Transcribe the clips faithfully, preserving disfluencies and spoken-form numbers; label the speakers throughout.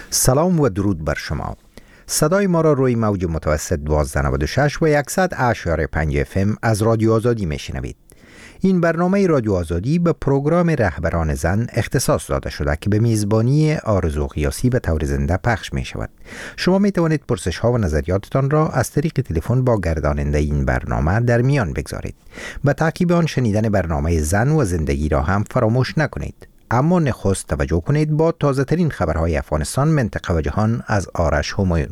Speaker 1: سلام و درود بر شما. صدای ما را روی موج متوسط دوازده نود و شش و صد اشاری و پنج اف ام از رادیو آزادی میشنوید. این برنامه رادیو آزادی به پروگرام رهبران زن اختصاص داده شده که به میزبانی آرزو قیاسی به طور زنده پخش می شود. شما می توانید پرسش ها و نظریاتتان را از طریق تلفن با گرداننده این برنامه در میان بگذارید. به تعقیب آن شنیدن برنامه زن و زندگی را هم فراموش نکنید. اما نخست توجه کنید با تازه ترین خبرهای افغانستان، منطقه و جهان از آرش همایون.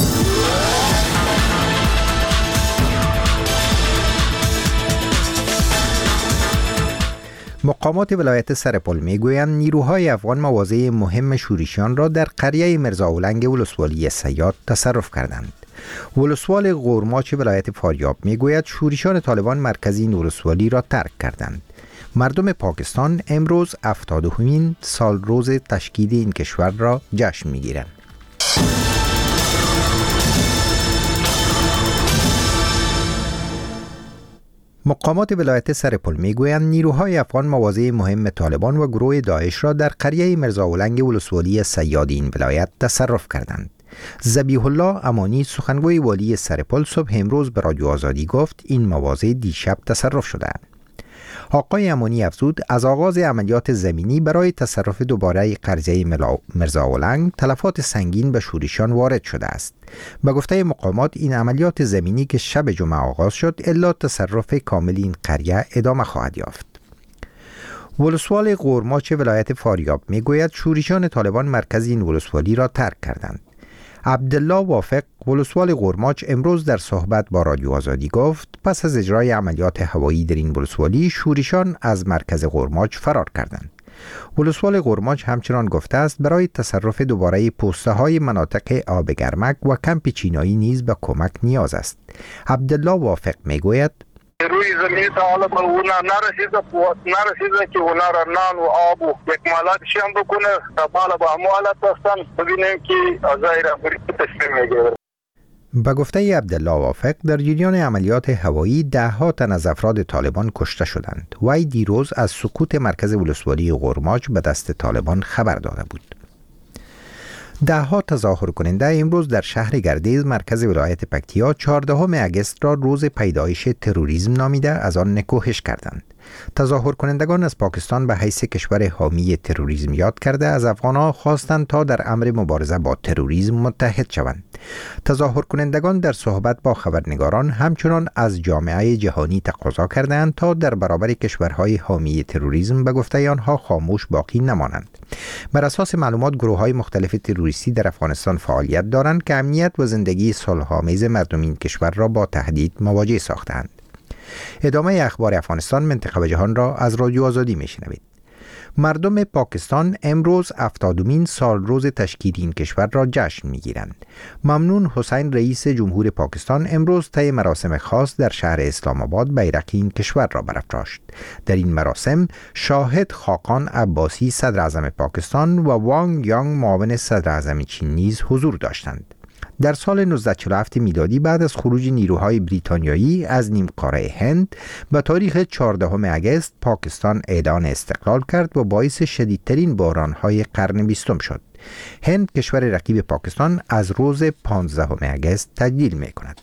Speaker 1: مقامات ولایت سرپل میگویند نیروهای افغان مواضع مهم شورشیان را در قریه مرزاولنگ ولسوالی سیاد تصرف کردند. ولسوال غورماچ ولایت فاریاب میگوید شورشیان طالبان مرکزی ولسوالی را ترک کردند. مردم پاکستان امروز هفتادمین سال روز تشکیل این کشور را جشن میگیرند. مقامات ولایت سرپل میگویند نیروهای افغان مواضع مهم طالبان و گروه داعش را در قریه مرزاولنگ ولسوالی سیاد این ولایت تصرف کردند. ذبیح الله امانی سخنگوی والی سرپل صبح امروز به رادیو آزادی گفت این مواضع دیشب تصرف شده‌اند. آقای امانی افزود از آغاز عملیات زمینی برای تصرف دوباره قریه مرزاولنگ تلفات سنگین به شورشیان وارد شده است. به گفته مقامات این عملیات زمینی که شب جمعه آغاز شد الا تصرف کامل این قریه ادامه خواهد یافت. ولسوال غورماچ ولایت فاریاب میگوید شورشیان طالبان مرکز این ولسوالی را ترک کردند. عبدالله وافق ولسوال غورماچ امروز در صحبت با رادیو آزادی گفت پس از اجرای عملیات هوایی در این ولسوالی شورشیان از مرکز غورماچ فرار کردند. ولسوال غورماچ همچنان گفته است برای تصرف دوباره پوسته های مناطق آب گرمک و کمپ چینایی نیز به کمک نیاز است. عبدالله وافق میگوید
Speaker 2: روی زمین تا حالا به اونا نرسیده قوت نرسیده که اونا را نان و آب و اکمالات شم بکنه تا بالا با اموالت هستن ببینیم که ازای را بری تسلیم میگیره.
Speaker 1: به گفته عبدالله وافق در جریان عملیات هوایی ده ها تن از افراد طالبان کشته شدند. وی دیروز از سقوط مرکز ولسوالی غورماچ به دست طالبان خبر داده بود. ده ها تظاهر کننده امروز در شهر گردیز مرکز ولایت پکتیا چهاردهم اگست را روز پیدایش تروریسم نامیده از آن نکوهش کردند. تظاهر کنندگان از پاکستان به حیث کشور حامی تروریسم یاد کرده از افغان‌ها خواستند تا در امر مبارزه با تروریسم متحد شوند. تظاهر کنندگان در صحبت با خبرنگاران همچنان از جامعه جهانی تقاضا کردند تا در برابر کشورهای حامی تروریسم به گفته آنها خاموش باقی نمانند. بر اساس معلومات گروه‌های مختلف تروریستی در افغانستان فعالیت دارند که امنیت و زندگی صلح‌آمیز مردم این کشور را با تهدید مواجه ساختند. ادامه اخبار افغانستان، منطقه و جهان را از رادیو آزادی میشنوید. مردم پاکستان امروز هفتادمین سال روز تشکیل این کشور را جشن میگیرند. ممنون حسین رئیس جمهور پاکستان امروز طی مراسم خاص در شهر اسلام آباد بیرق این کشور را برافراشت. در این مراسم شاهد خاقان عباسی صدر اعظم پاکستان و وانگ یانگ معاون صدر اعظم چین نیز حضور داشتند. در سال نوزده چهل و هفت میلادی بعد از خروج نیروهای بریتانیایی از نیمکره هند به تاریخ چهاردهم اگست پاکستان اعلان استقلال کرد و باعث شدیدترین بحران‌های قرن بیستم شد. هند کشور رقیب پاکستان از روز پانزدهم اگست تجلیل می‌کند.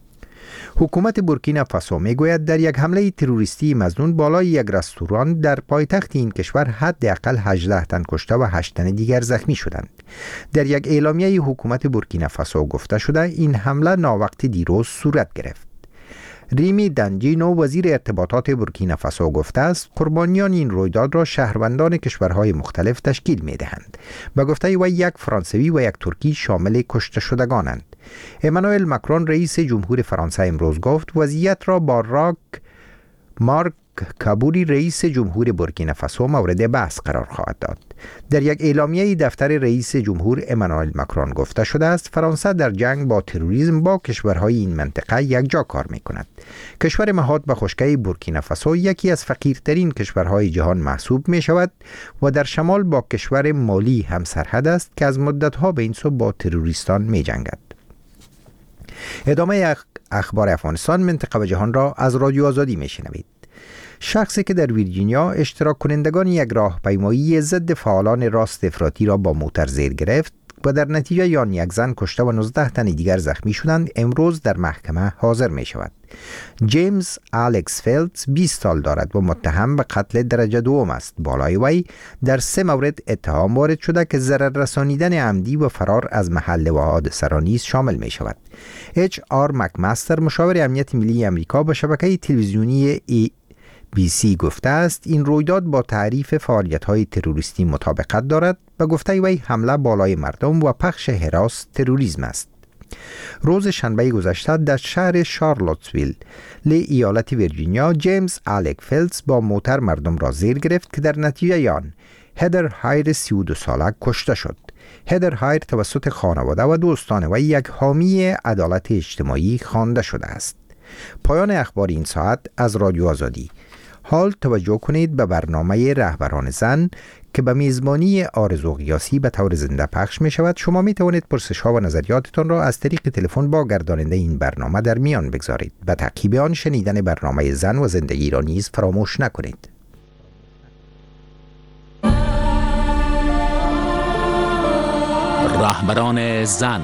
Speaker 1: حکومت بورکینافاسو میگوید در یک حمله تروریستی مظنون بالای یک رستوران در پایتخت این کشور حداقل هجده تن کشته و هشت تن دیگر زخمی شدند. در یک اعلامیه حکومت بورکینافاسو گفته شده این حمله ناوقت دیروز صورت گرفت. ریمی دنجینو وزیر ارتباطات بورکینافاسو گفته است قربانیان این رویداد را شهروندان کشورهای مختلف تشکیل می‌دهند. به گفته وی یک فرانسوی و یک ترکی شامل کشته شدگانند. امانوئل مکرون رئیس جمهور فرانسه امروز گفت وضعیت را با راک مارک کابوری رئیس جمهور بورکینافاسو مورد بحث قرار خواهد داد. در یک اعلامیه دفتر رئیس جمهور امانوئل مکرون گفته شده است فرانسه در جنگ با تروریسم با کشورهای این منطقه یکجا کار می‌کند. کشور مهاد به خشکی بورکینافاسو یکی از فقیرترین کشورهای جهان محسوب می‌شود و در شمال با کشور مالی همسرحد است که از مدت‌ها به این سو با تروریستان می‌جنگد. ادامه اخبار افغانستان، منطقه و جهان را از رادیو آزادی می‌شنوید. شخصی که در ویرجینیا اشتراک کنندگان یک راهپیمایی ضد فعالان راست افراطی را با موتر زیر گرفت و در نتیجه آن یک زن کشته و نوزده تن دیگر زخمی شدند امروز در محکمه حاضر می شود. جیمز الکس فیلدز بیست سال دارد و متهم به قتل درجه دوم است. بالای وی در سه مورد اتهام وارد شده که ضرر رسانیدن عمدی و فرار از محل و حادثه را نیز شامل می شود. اچ آر مکمستر مشاور امنیت ملی امریکا به شبکه تلویزیونی ای بی سی گفته است این رویداد با تعریف فعالیت‌های تروریستی مطابقت دارد و گفته وی حمله بالای مردم و پخش هراس تروریسم است. روز شنبه گذشته در شهر شارلوتسویل لی ایالت ویرجینیا جیمز الک فیلدز با موتر مردم را زیر گرفت که در نتیجه آن هدر هایر سی و دو ساله کشته شد. هدر هایر توسط خانواده و دوستان و یک حامی عدالت اجتماعی خوانده شده است. پایان اخبار این ساعت از رادیو آزادی. حال توجه کنید به برنامه رهبران زن که به میزبانی آرزو قیاسی به طور زنده پخش می شود. شما می توانید پرسش ها و نظریاتتان را از طریق تلفن با گرداننده این برنامه در میان بگذارید. به تعقیب آن شنیدن برنامه زن و زندگی را نیز فراموش نکنید.
Speaker 3: رهبران زن.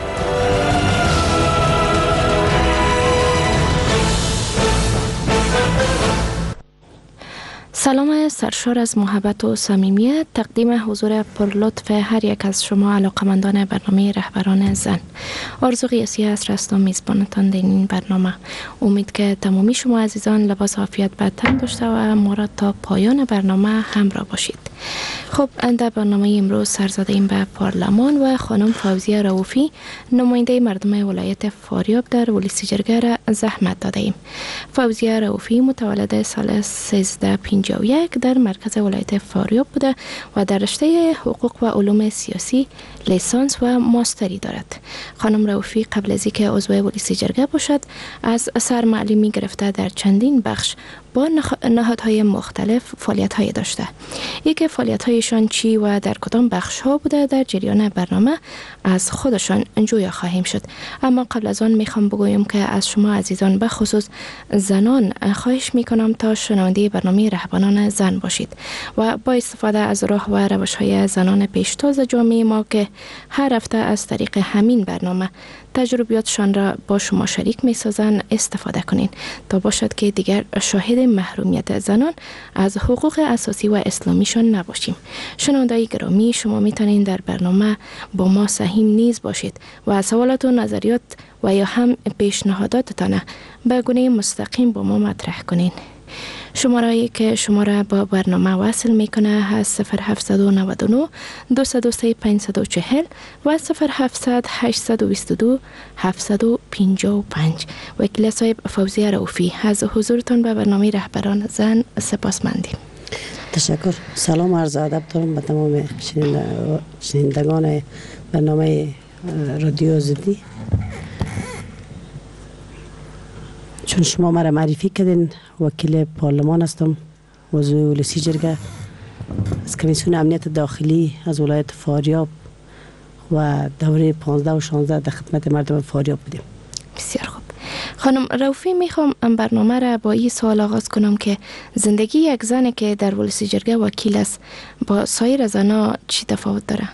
Speaker 4: سلام سرشار از محبت و صمیمیت تقدیم حضور پرلطف هر یک از شما علاقمندان برنامه رهبران زن. آرزو قیاسی است رستم میزبانتان در این برنامه. امید که تمامی شما عزیزان لباس عافیت به تن داشته و ما را تا پایان برنامه همراه باشید. خب در برنامه امروز سر زدیم به پارلمان و خانم فوزیه رؤوفی نماینده مردم ولایت فاریاب در ولسی جرگه را زحمت داده ایم. فوزیه رؤوفی متولد سال سیزده پنجاه و یک در مرکز ولایت فاریاب بوده و در رشته حقوق و علوم سیاسی لیسانس و ماستری دارد. خانم رؤوفی قبل از اینکه عضو ولسی جرگه باشد از سرمعلمی گرفته در چندین بخش با نهادهای مختلف فعالیت‌های داشته. یکی فعالیت‌هایشان چی و در کدام بخش‌ها بوده در جریان برنامه از خودشان جویا خواهیم شد. اما قبل از آن میخوام بگویم که از شما عزیزان به خصوص زنان خواهش میکنم تا شنونده برنامه رهبران زن باشید و با استفاده از راه و روش‌های زنان پیشتاز جامعه ما که هر هفته از طریق همین برنامه تجربیاتشان را با شما شریک می سازن استفاده کنین تا باشد که دیگر شاهد محرومیت زنان از حقوق اساسی و اسلامیشان نباشیم. شنونده‌های گرامی، شما می توانید در برنامه با ما سهیم نیز باشید و سوالات و نظریات و یا هم پیشنهاداتتان به گونه مستقیم با ما مطرح کنین. شماره‌ای که شما را با برنامه وصل میکنه هست صفر هفت نه نه دو صفر سه پنج چهار صفر و صفر هفت هشت دو دو هفت پنج پنج. وکیل صاحب فوزیه رؤوفی از حضورتان به برنامه رهبران زن سپاسمندیم.
Speaker 5: تشکر. سلام عرض ادب دارم به تمام شنوندگان برنامه رادیو آزادی. چون شما مرا معرفی کردین، وکیل پارلمان هستم، عضو ولسی جرگه از کمیسیون امنیت داخلی از ولایت فاریاب و دوره پانزده و شانزده در خدمت مردم فاریاب بودیم.
Speaker 4: بسیار خوب. خانم رؤوفی، میخوام برنامه را با این سوال آغاز کنم که زندگی یک زن که در ولسی جرگه وکیل است با سایر زنها چی تفاوت داره؟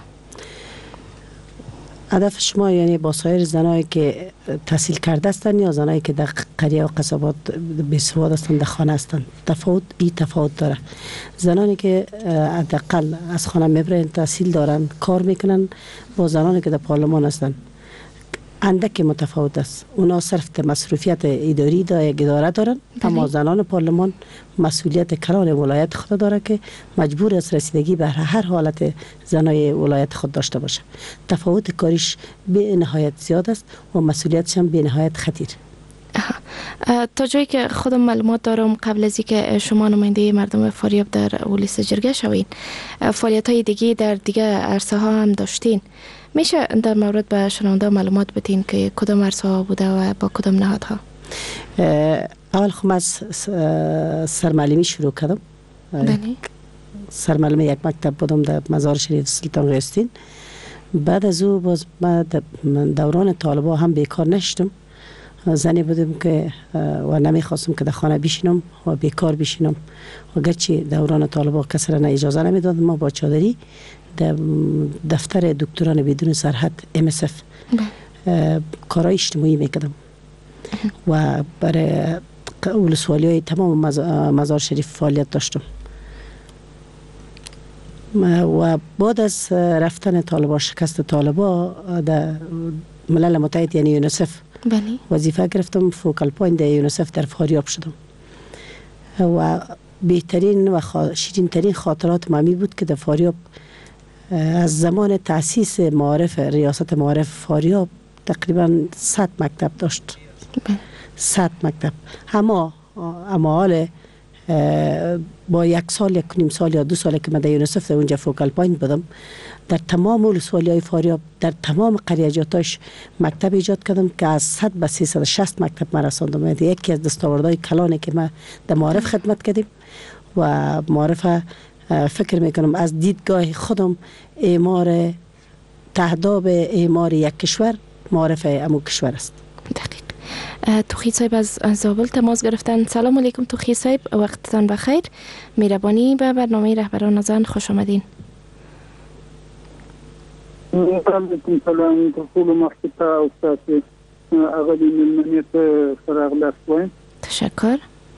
Speaker 5: هدف شما یعنی با سایر زنایی که تحصیل کرده هستند یا زنایی که در قریه و قصبات بی‌سواد هستند در خانه هستند؟ تفاوت این تفاوت داره. زنانی که حداقل از خانه میبرن، تحصیل دارن، کار میکنن، با زنانی که در پارلمان هستند اندک متفاوت است. اونا صرف مصروفیت اداری دا یک اداره دارن، اما زنان پارلمان مسئولیت کلان ولایت خود داره که مجبور است رسیدگی به هر حالت زنای ولایت خود داشته باشه. تفاوت کاریش به نهایت زیاد است و مسئولیتش هم به نهایت خطیر.
Speaker 4: تا جایی که خودم معلومات دارم قبل از اینکه شما نماینده مردم فاریاب در ولسی جرگه شوین فعالیت‌های دیگه در دیگه عرصه ها هم داشتین. میشه در مورد به شنونده معلومات بدین که کدام عرصه ها بوده و با کدام نهادها؟
Speaker 5: اول خم از سرمعلمی شروع کردم.
Speaker 4: بله.
Speaker 5: سرمعلم یک مکتب بودم در مزار شریف سلطان غیاث‌الدین. بعد از او باز بعد دوران طالبا هم بیکار نشدم. زنی بودم که و نمیخواستم که در خانه بشینم و بیکار بشینم و گرچه دوران طالبان کسی را اجازه نمیداد، ما با چادری در دفتر دکتران بدون سرحد ام اس اف کارهای اجتماعی میکردم و برای ولسوالی های تمام مزار شریف فعالیت داشتم. و بعد از رفتن طالبان، شکست طالبان، در ملل متحد یعنی یونیسف
Speaker 4: بله.
Speaker 5: وظیفه گرفتم، فوکال پوینت در یونیسف در فاریاب شدم و بهترین و شیرین ترین خاطرات مامی بود که در فاریاب از زمان تأسیس معارف ریاست معارف فاریاب تقریبا صد مکتب داشت. صد مکتب. اما اما حال با یک سال یک نیم سال یا دو سال که من در یونیسف در اونجا فوکال پوینت بودم، در تمام ولسوالی های فاریاب در تمام قریجاتاش مکتب ایجاد کردم که از صد به سیصد و شصت مکتب من رساندم. یکی از دستاوردهای کلانه که ما در معارف خدمت کردیم و معارف فکر میکنم از دیدگاه خودم اعمار تهداب اعمار یک کشور معارف امو کشور است.
Speaker 4: دقیق. توخی صاحب از زابل تماس گرفتن. سلام علیکم توخی صاحب، وقتتان بخیر. مهربانی به برنامه رهبران زن خوش آمدین.
Speaker 3: علیکم سلام ټول مخکته او تاسو هغه د ملمنیت فراغ لاس.
Speaker 4: تشکر.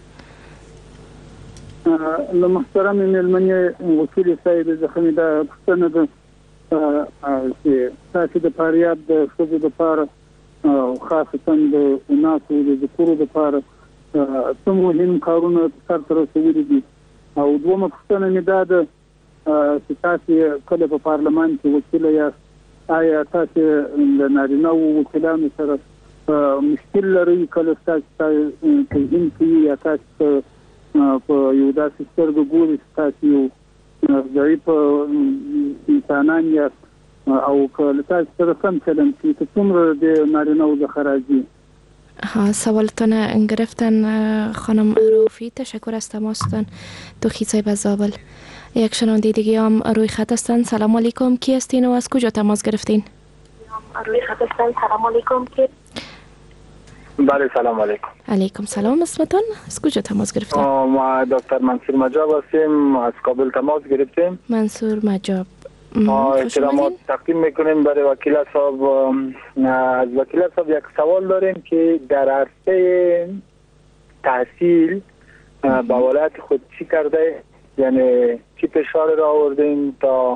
Speaker 3: له محترم ملمنی وکیل صاحب زخمی دا پښتنه ده چې تاسو د فاریاب د ښځو لپاره او خاصتا د اناثو د ذکورو لپاره څومره مهم کارونه سرته رسولي دي. او دومره پښتنه مې دا ده چې تاسو کله په پارلمان کې وکیل یاست، آیا تاسو د نارینه‌و وکیلانو سره مشکل لرئ کله تاسو توهین کوي یا تاسو په یو داسې سترګو ګوري چې تاسو یو ضعیف انسانان یاست او کله تاسو سره سم چلند کوي که څومره د نارینه‌و څخه راځي؟
Speaker 4: ها سوالتان گرفتن خانم روفی. تشکر از تماستان. توخی صاحب از زابل. یک شنونده دیگه هم روی خط هستن. سلام علیکم، کی هستین و از کجا تماس گرفتین؟
Speaker 6: روی خط هستن. سلام علیکم. کی؟
Speaker 2: بله سلام علیکم.
Speaker 4: علیکم سلام. اسمتان از کجا تماس گرفتین؟
Speaker 2: ما دکتر منصور مجاب هستیم، از کابل تماس گرفتیم.
Speaker 4: منصور مجاب.
Speaker 2: احترامات تقدیم میکنیم برای وکیل صاحب. از وکیل صاحب یک سوال داریم که در عرصه تحصیل با ولایت خود چی کرده، یعنی چی فشار را آوردین تا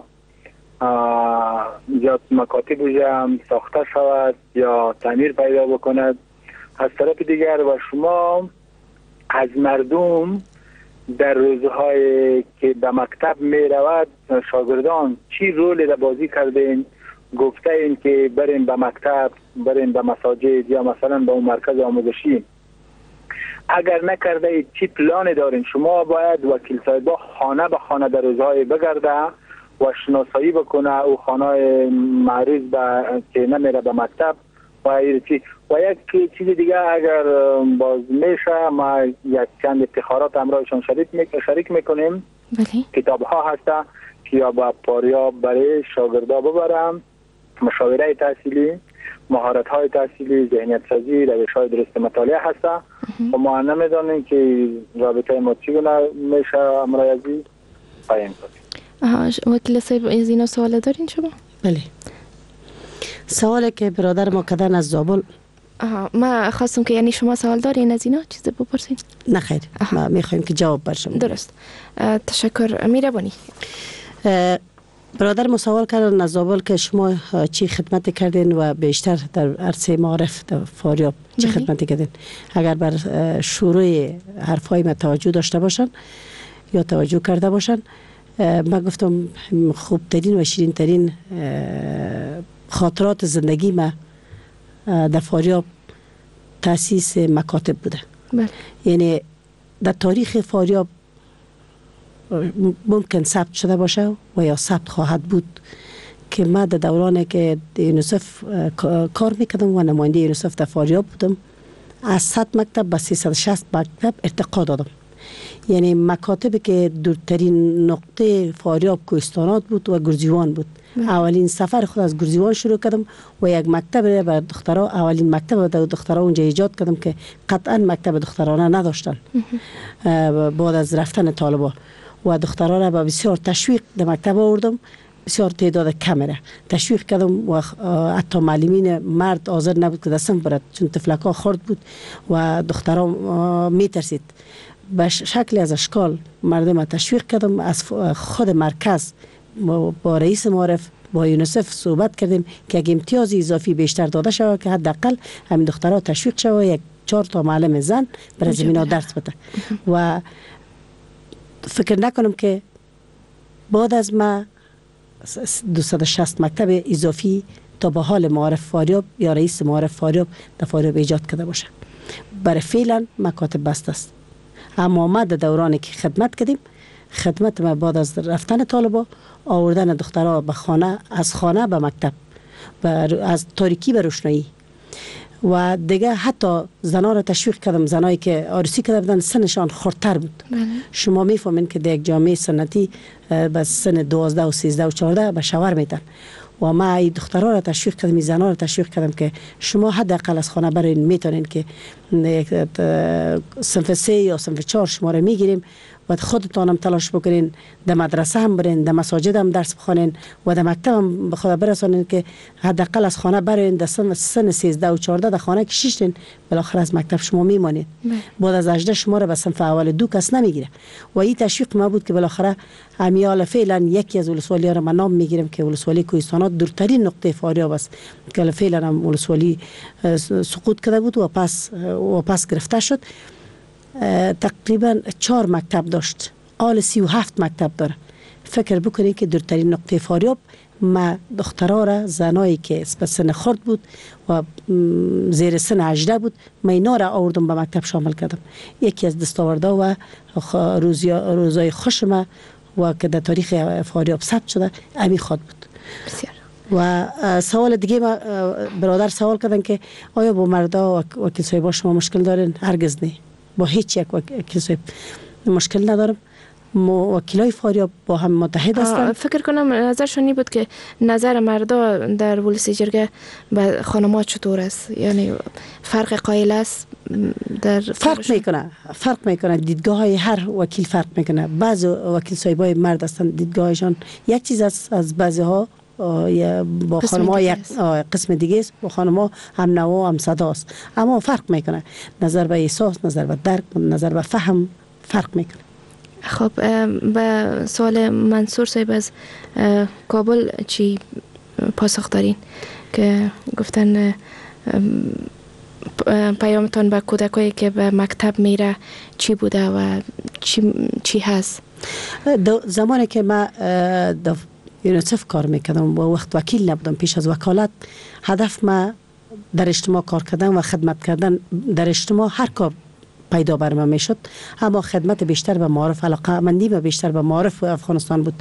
Speaker 2: یا مکاتب هم ساخته شود یا تعمیر پیدا بکند. از طرف دیگر و شما از مردم در روزهای که به مکتب می رود شاگردان چی رول را بازی کردین؟ گفته این که بریم به مکتب، بریم به مساجد یا مثلا به اون مرکز آموزشی. اگر نکرده چی پلان دارین؟ شما باید وکیل صاحبا خانه به خانه در روزهای بگرده و شناسایی بکنه او خانه معروض به که نمیره به مکتب و چی. و یک چیز دیگه اگر باز میشه ما یک چند افتخارات همراهشان شریک میک شریک میکنیم.
Speaker 4: بله.
Speaker 2: کتاب ها هسته که یا با پاریاب برای شاگردا ببرم، مشاوره تحصیلی، مهارت های تحصیلی، ذهنیت سازی، روش های درست مطالعه هسته. و ما نمیدونیم که رابطه ما چگونه میشه امرایزی قایم کنیم.
Speaker 4: وکیل صاحب از اینا سوال دارین شما؟
Speaker 5: بله. سوالی که برادر ما کردن از زابل.
Speaker 4: آها، ما خواستم که یعنی شما سوال دارین از اینا چیز بپرسین؟
Speaker 5: نه خیر، ما میخوایم که جواب برشم.
Speaker 4: درست. تشکر. میربانی.
Speaker 5: برادر ما سوال کردن از زابل که شما چی خدمت کردین و بیشتر در عرصه معارف در فاریاب چی خدمت کردین؟ اگر بر شروع حرفای ما توجه داشته باشن یا توجه کرده باشن، من گفتم خوبترین و شیرین ترین خاطرات زندگی ما در فاریاب تاسیس مکاتب بوده.
Speaker 4: بله.
Speaker 5: یعنی در تاریخ فاریاب ممکن ثبت شده باشه و یا ثبت خواهد بود که ما در دورانی که یونیسف کار میکردم و نماینده یونیسف در فاریاب بودم، از صد مکتب به سیصد و شصت مکتب ارتقا دادم. یعنی مکاتب که دورترین نقطه فاریاب کوهستانات بود و گرزیوان بود. بله. اولین سفر خود از گرزیوان شروع کردم و یک مکتب برای دخترها، اولین مکتب برای دخترها اونجا ایجاد کردم که قطعا مکتب دخترانه نداشتن بعد از رفتن طالبان و دخترها را با بسیار تشویق در مکتب آوردم، بسیار تعداد کم را تشویق کردم و حتی معلمین مرد حاضر نبود که دستم برد چون تفلک ها خرد بود و دخترها می ترسید. به شکل از اشکال مردم تشویق کردم، از خود مرکز با رئیس معارف با یونیسف صحبت کردیم که یک امتیاز اضافی بیشتر داده شود که حداقل همین دخترها تشویق شود یک چهار تا معلم زن برای زمینه درس بده و فکر نکنم که بعد از ما دویست و شصت مکتب اضافی تا به حال معارف فاریاب یا رئیس معارف فاریاب در فاریاب ایجاد کرده باشه. برای فعلا مکاتب بسته است. اما ما در دورانی که خدمت کردیم، خدمت ما بعد از رفتن طالبا آوردن دخترها به خانه، از خانه به مکتب و از تاریکی به روشنایی و دیگه حتی زنان را تشویق کردم، زنایی که عروسی کرده بودن سنشان خردتر بود. بله. شما میفهمین که در یک جامعه سنتی به سن دوازده و سیزده و چهارده به شوهر میتن و ما این دخترها را تشویق کردم، زنان را تشویق کردم که شما حداقل از خانه برین میتونین که صنف سه یا صنف چهار شما را میگیریم و خودتان هم تلاش بکنین، در مدرسه هم برین، در مساجد هم درس بخونین و در مکتب هم به خدا برسانین که حداقل از خانه برین. در سن سن سیزده و چهارده در خانه کشیشتین، بالاخره از مکتب شما میمانید. بعد از هجده شما را به صنف اول دو کس نمیگیره و این تشویق ما بود که بالاخره امیال فعلا یکی از ولسوالی ها را من نام میگیرم که ولسوالی کوهستانات دورترین نقطه فاریاب است که فعلا هم ولسوالی سقوط کرده بود و پس و پس گرفته شد. تقریبا چهار مکتب داشت، آل سی و هفت مکتب داره. فکر بکنید که دورترین نقطه فاریاب ما دخترها را، زنایی که به سن خرد بود و زیر سن هجده بود، ما اینا را آوردم به مکتب شامل کردم. یکی از دستاورده و روزای خوش ما و که در تاریخ فاریاب ثبت شده امی خود بود. بسیار. و سوال دیگه ما برادر سوال کردن که آیا با مردا و وکیل صاحبا شما مشکل دارین؟ هرگز نه، با هیچ یک وکیل صاحب مشکل ندارم. وکیلای فاریاب با هم متحد هستند. فکر
Speaker 4: کنم نظرشون بود که نظر مردا در ولسی جرگه به خانم‌ها چطور است، یعنی فرق قائل است در
Speaker 5: فرق میکنه فرق میکنه دیدگاه های هر وکیل فرق میکنه. بعض وکیل صاحبای مرد هستند دیدگاهشان یک چیز است، از بعضی ها با خانم ها یک قسم دیگه است، با خانم ها هم نوا هم صدا است، اما فرق میکنه. نظر به احساس، نظر به درک، نظر به فهم فرق میکنه.
Speaker 4: خب به سوال منصور صاحب از کابل چی پاسخ دارین که گفتن پیامتان به کودکایی که به مکتب میره چی بوده و چی, چی هست؟
Speaker 5: زمانی که ما یونیسف کار میکردم و وقت وکیل نبودم، پیش از وکالت هدف ما در اجتماع کار کردن و خدمت کردن در اجتماع هر کار پیدا بر من میشد، اما خدمت بیشتر به معارف، علاقه مندی به بیشتر به معارف و افغانستان بود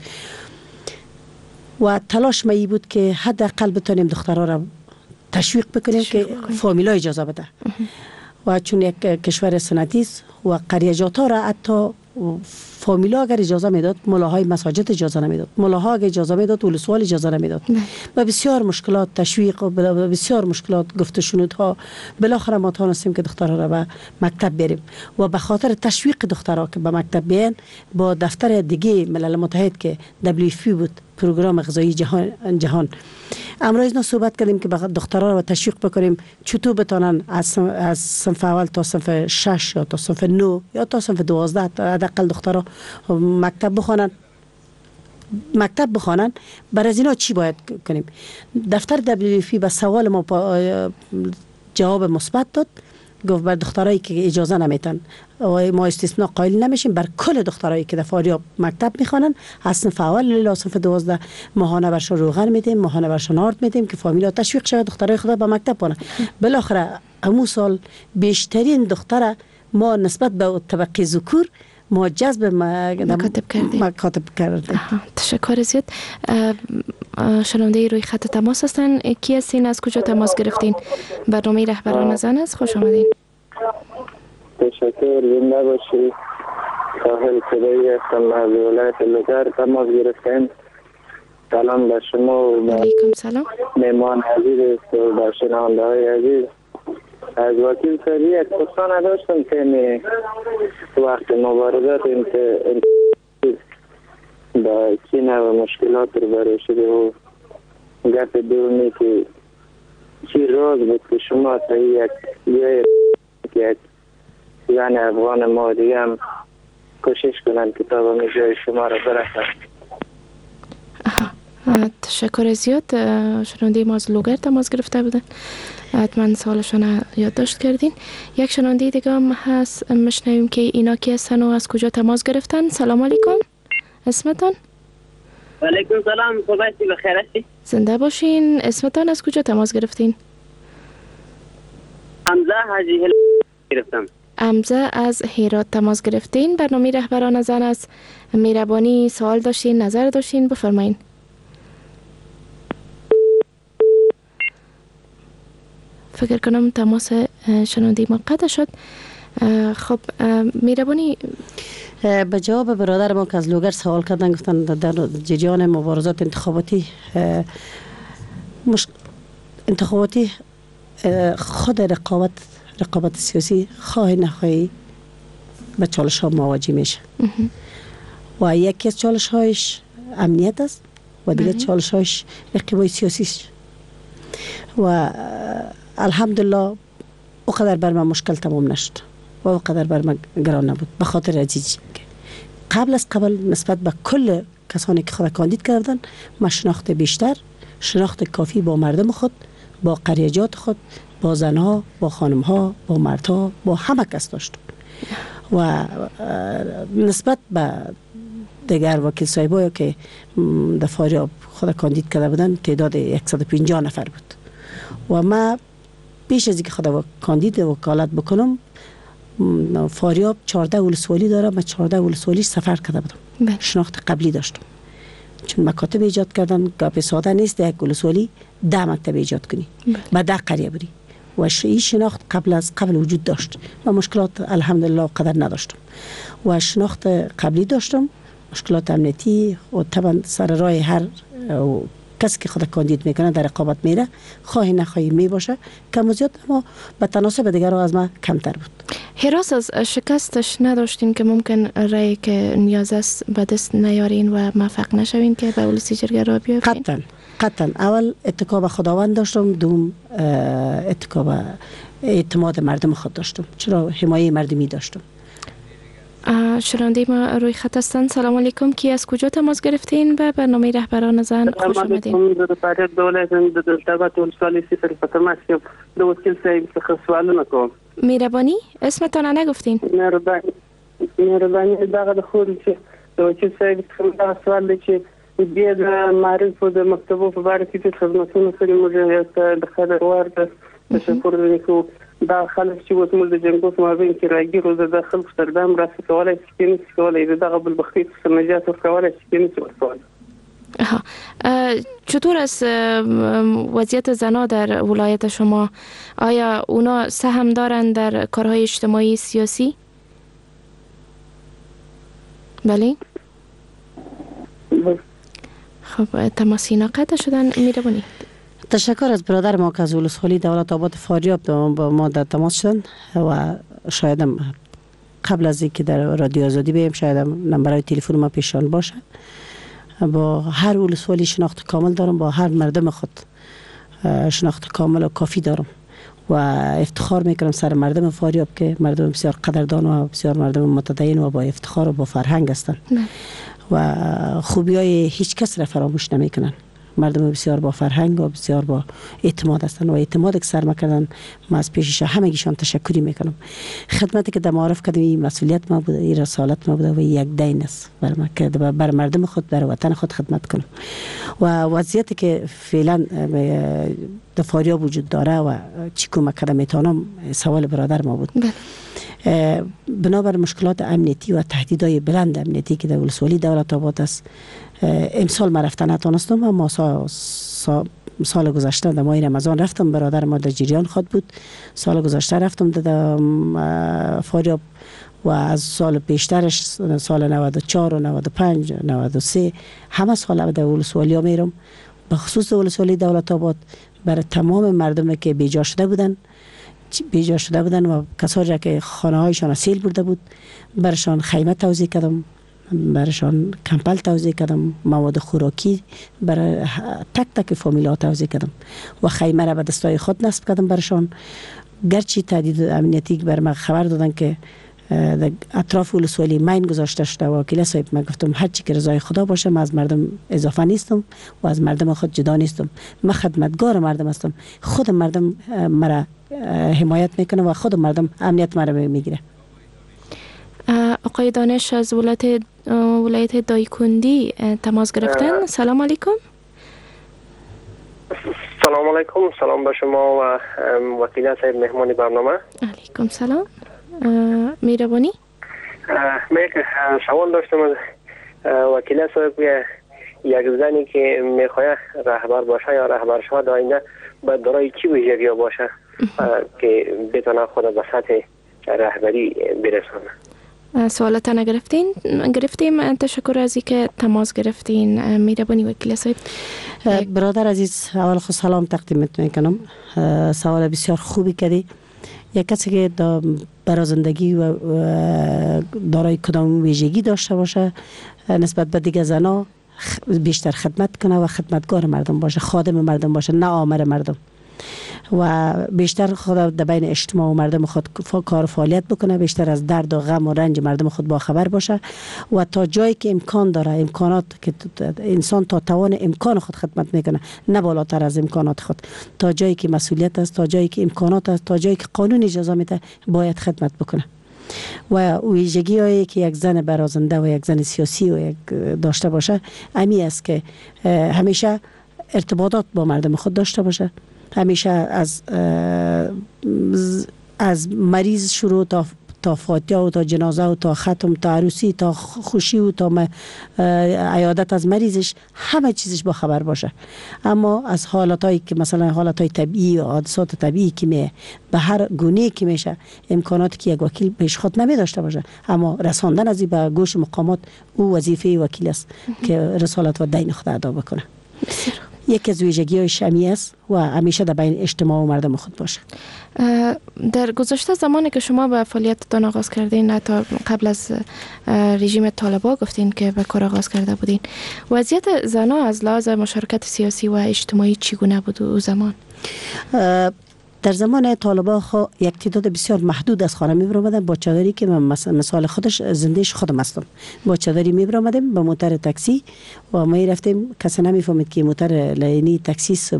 Speaker 5: و تلاش می بود که حداقل بتونیم دخترها را تشویق بکنیم که فامیلا اجازه بده و چون یک کشور سنتی است و قریجات ها را حتی فامیلا اگر اجازه میداد ملاهای مساجد اجازه نمیداد، ملاها اگر اجازه میداد ولسوال اجازه نمیداد و بسیار مشکلات تشویق و بسیار مشکلات گفت شنودها. بالاخره ما توانستیم که دخترها را به مکتب بریم و به خاطر تشویق دخترها که به مکتب بیان با دفتر دیگه ملل متحد که دبلیو اف پی بود، پروگرام غذایی جهان جهان امروز اینا صحبت کردیم که دخترها را تشویق بکنیم چطور بتونن از از صنف اول تا صنف شش یا تا صنف نه یا تا صنف دوازده حداقل دخترها مکتب بخوانن مکتب بخوانن. برای از اینا چی باید کنیم؟ دفتر دبلیو اف پی به سوال ما جواب مثبت داد، گفت بر دخترایی که اجازه نمیتن و ما استثناء قائل نمیشیم، بر کل دخترایی که در فاریاب مکتب میخوانن از صنف اول الی صنف دوازده ماهانه برشان روغن میدیم، ماهانه برشان آرد میدیم که فامیلا تشویق شود دخترای خود به مکتب کنن. بالاخره همون سال بیشترین دختر ما نسبت به طبقه ذکور ما جذب
Speaker 4: مکاتب کردیم.
Speaker 5: مکاتب کردیم.
Speaker 4: تشکر زیاد. شنونده روی خط تماس هستن. کی هستین؟ از کجا تماس گرفتین؟ برنامه رهبران زن است. خوش آمدین.
Speaker 7: تشکر. زنده باشی. ساحل صدایی هستم از ولایت لوگر. تماس گرفتیم. سلام به شما و
Speaker 4: علیکم سلام.
Speaker 7: مهمان عزیز و به شنونده های عزیز. از وکیل صاحب یک پرسان داشتم که وقت مبارزات این با چی نوع مشکلات رو برای شده و گفت دومی که چی راز بود که شما تا یک یک یعنی افغان ما دیگه هم کوشش کنن کتاب همی جای شما رو برسن.
Speaker 4: تشکر زیاد. شنونده ما از لوگر تماس گرفته بودن، حتما سوالشان یادداشت کردین. یک شنونده دیگه هم هست، مشنویم که اینا کی هستن و از کجا تماس گرفتن. سلام علیکم، اسمتان؟
Speaker 8: علیکم سلام، خوبی بخیر هستی؟
Speaker 4: زنده باشین. اسمتان از کجا تماس گرفتین؟
Speaker 8: حمزه حاجی هل گرفتم.
Speaker 4: حمزه از هرات تماس گرفتین. برنامه رهبران زن از مهربانی سوال داشتین، نظر داشتین، بفرمایین. فکر کنم تماس شنونده ما قطع شد. خب مهربانی
Speaker 5: به جواب برادر ما که از لوگر سوال کردن، گفتن در جریان مبارزات انتخاباتی مش... انتخاباتی خود رقابت رقابت سیاسی خواهی نخواهی به چالش ها مواجه میشه و یکی از چالش هایش امنیت است و دیگه چالش هایش رقابت سیاسی است و الحمدلله اوقدر بر من مشکل تمام نشد و اوقدر بر من گران نبود، به خاطر عزیزی قبل از قبل نسبت به کل کسانی که خود کاندید کردن من شناخت بیشتر، شناخت کافی با مردم خود، با قریجات خود، با زنها، با خانمها، با مردها، با همه کس داشتم و نسبت به دیگر وکیل صاحبایی که در فاریاب خود کاندید کرده بودن تعداد صد و پنجاه نفر بود و ما پیش از اینکه خود کاندید وکالت بکنم فاریاب چهارده ولسوالی داره، من چهارده ولسوالی سفر کرده بودم. بله. شناخت قبلی داشتم چون مکاتب ایجاد کردن گپ ساده نیست یک ولسوالی ده مکتب ایجاد کنی و ده قریه بری و این شناخت قبل از قبل وجود داشت و مشکلات الحمدلله قدر نداشتم و شناخت قبلی داشتم. مشکلات امنیتی و طبعا سر راه هر کسی که خود کاندید میکنه در رقابت میره خواهی نخواهی می باشه کم و زیاد، اما به تناسب دیگر از ما کمتر بود.
Speaker 4: هراس از شکستش نداشتین که ممکن رای که نیاز است به دست نیارین و موفق نشوین که به ولسی جرگه را بیافتین؟
Speaker 5: قطعا قطعا اول اتکا به خداوند داشتم، دوم اتکا به اعتماد مردم خود داشتم، چرا حمایه مردمی داشتم.
Speaker 4: شنونده ما روی خط هستند. سلام علیکم، کی از کجا تماس گرفتین؟ به برنامه رهبران زن خوش آمدین.
Speaker 8: سلام علیکم، در فریاد دولت د دغه ولسوالی صفر فتماس کې د وکیل صاحب څخه سوالونه کوم.
Speaker 4: مهربانی اسمتان نگفتین؟
Speaker 8: مهربانی مهربانی دغه د خو چې د وکیل صاحب څخه سوال دی چې د معرف د مکتبو په اړه کې خدماتونه سره موږ د خبر ورته تشکر وکړو. دا خلک چې اوس موږ د جنګو په مابین کې راګیرو د خلکو سره د مرسته کولای شي نه کولای دغه بل بختی سمجات ورکولای شي نه ورکول.
Speaker 4: چطور است وضعیت زنان در ولایت شما؟ آیا اونا سهم دارند در کارهای اجتماعی سیاسی؟ بله. خب تماسی ناقطع شدن. میربونی
Speaker 5: تشکر از برادر ما که از ولسوالی دولت آباد فاریاب با ما در تماس شدن و شایدم قبل از اینکه در رادیو آزادی بیم شایدم نمبرهای تلفن ما پیشان باشه. با هر ولسوالی شناخت کامل دارم، با هر مردم خود شناخت کامل و کافی دارم و افتخار میکنم سر مردم فاریاب که مردم بسیار قدردان و بسیار مردم متدین و با افتخار و با فرهنگ هستند و خوبی های هیچ کس را فراموش نمیکنن. مردم بسیار با فرهنگ و بسیار با اعتماد هستند و اعتماد که سر میکنن ما از پیشش همگیشان تشکری میکنم. خدمتی که در معارف کردم این مسئولیت ما بوده، این رسالت ما بوده و یک دین است بر ما که بر مردم خود، بر وطن خود خدمت کنم و وضعیتی که فعلا در فاریاب وجود داره و چی کمک کردم میتونم سوال برادر ما بود. بنابر مشکلات امنیتی و تهدیدهای بلند امنیتی که در ولسوالی دولت آباد است امسال ما رفتن نتونستم، اما سال, سال, سال گذشته در ماه رمضان رفتم، برادر ما در جریان خود بود. سال گذشته رفتم در فاریاب و از سال پیشترش سال نود و چهار و نود و پنج نود و سه همه سال به ولسوالی ها میرم، به خصوص ولسوالی دولت آباد برای تمام مردم که بیجا شده بودن بیجا شده بودن و کسایی که خانه هایشان سیل برده بود برشان خیمه توزیع کردم، برشان کمپل توزیع کردم، مواد خوراکی برای تک تک فامیل ها توزیع کردم و خیمه را به دستای خود نصب کردم برشان. گرچه تهدید امنیتی بر ما خبر دادن که اطراف ولسوالی مین گذاشته شده و وکیل صاحب من گفتم هر چی که رضای خدا باشه، من از مردم اضافه نیستم و از مردم خود جدا نیستم، من خدمتگار مردم هستم، خود مردم مرا حمایت میکنه و خود مردم امنیت مرا میگیره.
Speaker 4: آقای دانش از ولایت ولایت دایکندی تماس گرفتن. سلام علیکم.
Speaker 9: سلام علیکم، سلام به شما و وکیل صاحب مهمان برنامه.
Speaker 4: علیکم سلام. مهربانی.
Speaker 9: من سوال داشتم از وکیل صاحب که یک زنی که میخواد رهبر باشه یا رهبر شود آینده باید دارای چی ویژگی باشه که بتونه خود به سطح رهبری برسونه؟
Speaker 4: سوالات نگرفتین؟ گرفتیم. تشکر از اینکه تماس گرفتین. مهربانی وکیل صاحب.
Speaker 5: برادر عزیز، اول خود سلام تقدیم میکنم. سوال بسیار خوبی کردی. یک کسی که برای زندگی و دارای کدام ویژگی داشته باشه نسبت به دیگه زنا بیشتر خدمت کنه و خدمتگار مردم باشه، خادم مردم باشه، نه آمر مردم، و بیشتر خود در بین اجتماع و مردم خود کار و فعالیت بکنه، بیشتر از درد و غم و رنج مردم خود با خبر باشه و تا جایی که امکان داره، امکانات که انسان تا توان امکان خود خدمت میکنه، نه بالاتر از امکانات خود، تا جایی که مسئولیت است، تا جایی که امکانات است، تا جایی که قانون اجازه میده باید خدمت بکنه. و ویژگی هایی که یک زن برازنده و یک زن سیاسی و یک داشته باشه امی است که همیشه ارتباطات با مردم خود داشته باشه، همیشه از از مریض شروع تا تا فاتحه و تا جنازه و تا ختم تا عروسی تا خوشی و تا عیادت از مریضش همه چیزش با خبر باشه. اما از حالاتایی که مثلا حالاتای طبیعی و حادثات طبیعی که می به هر گونه که میشه امکاناتی که یک وکیل پیش خود نمی داشته باشه، اما رساندن از این به گوش مقامات او وظیفه وکیل است که رسالت و دین خود ادا بکنه. یکی از ویژگی‌های شمی است و همیشه در بین اجتماع و مردم خود باشه.
Speaker 4: در گذشته زمانی که شما به فعالیتتان آغاز کردین، تا قبل از رژیم طالبان گفتین که به کار آغاز کرده بودین، وضعیت زنان از لحاظ مشارکت سیاسی و اجتماعی چگونه بود او زمان؟
Speaker 5: در زمان طالبان ها یک تعداد بسیار محدود از خانه می برآمدن با چادری که من مثال خودش زندهش خودم هستم، با چادری می برآمدیم با موتر تاکسی و ما رفتیم، کسی نمی فهمید که موتر لینی تاکسی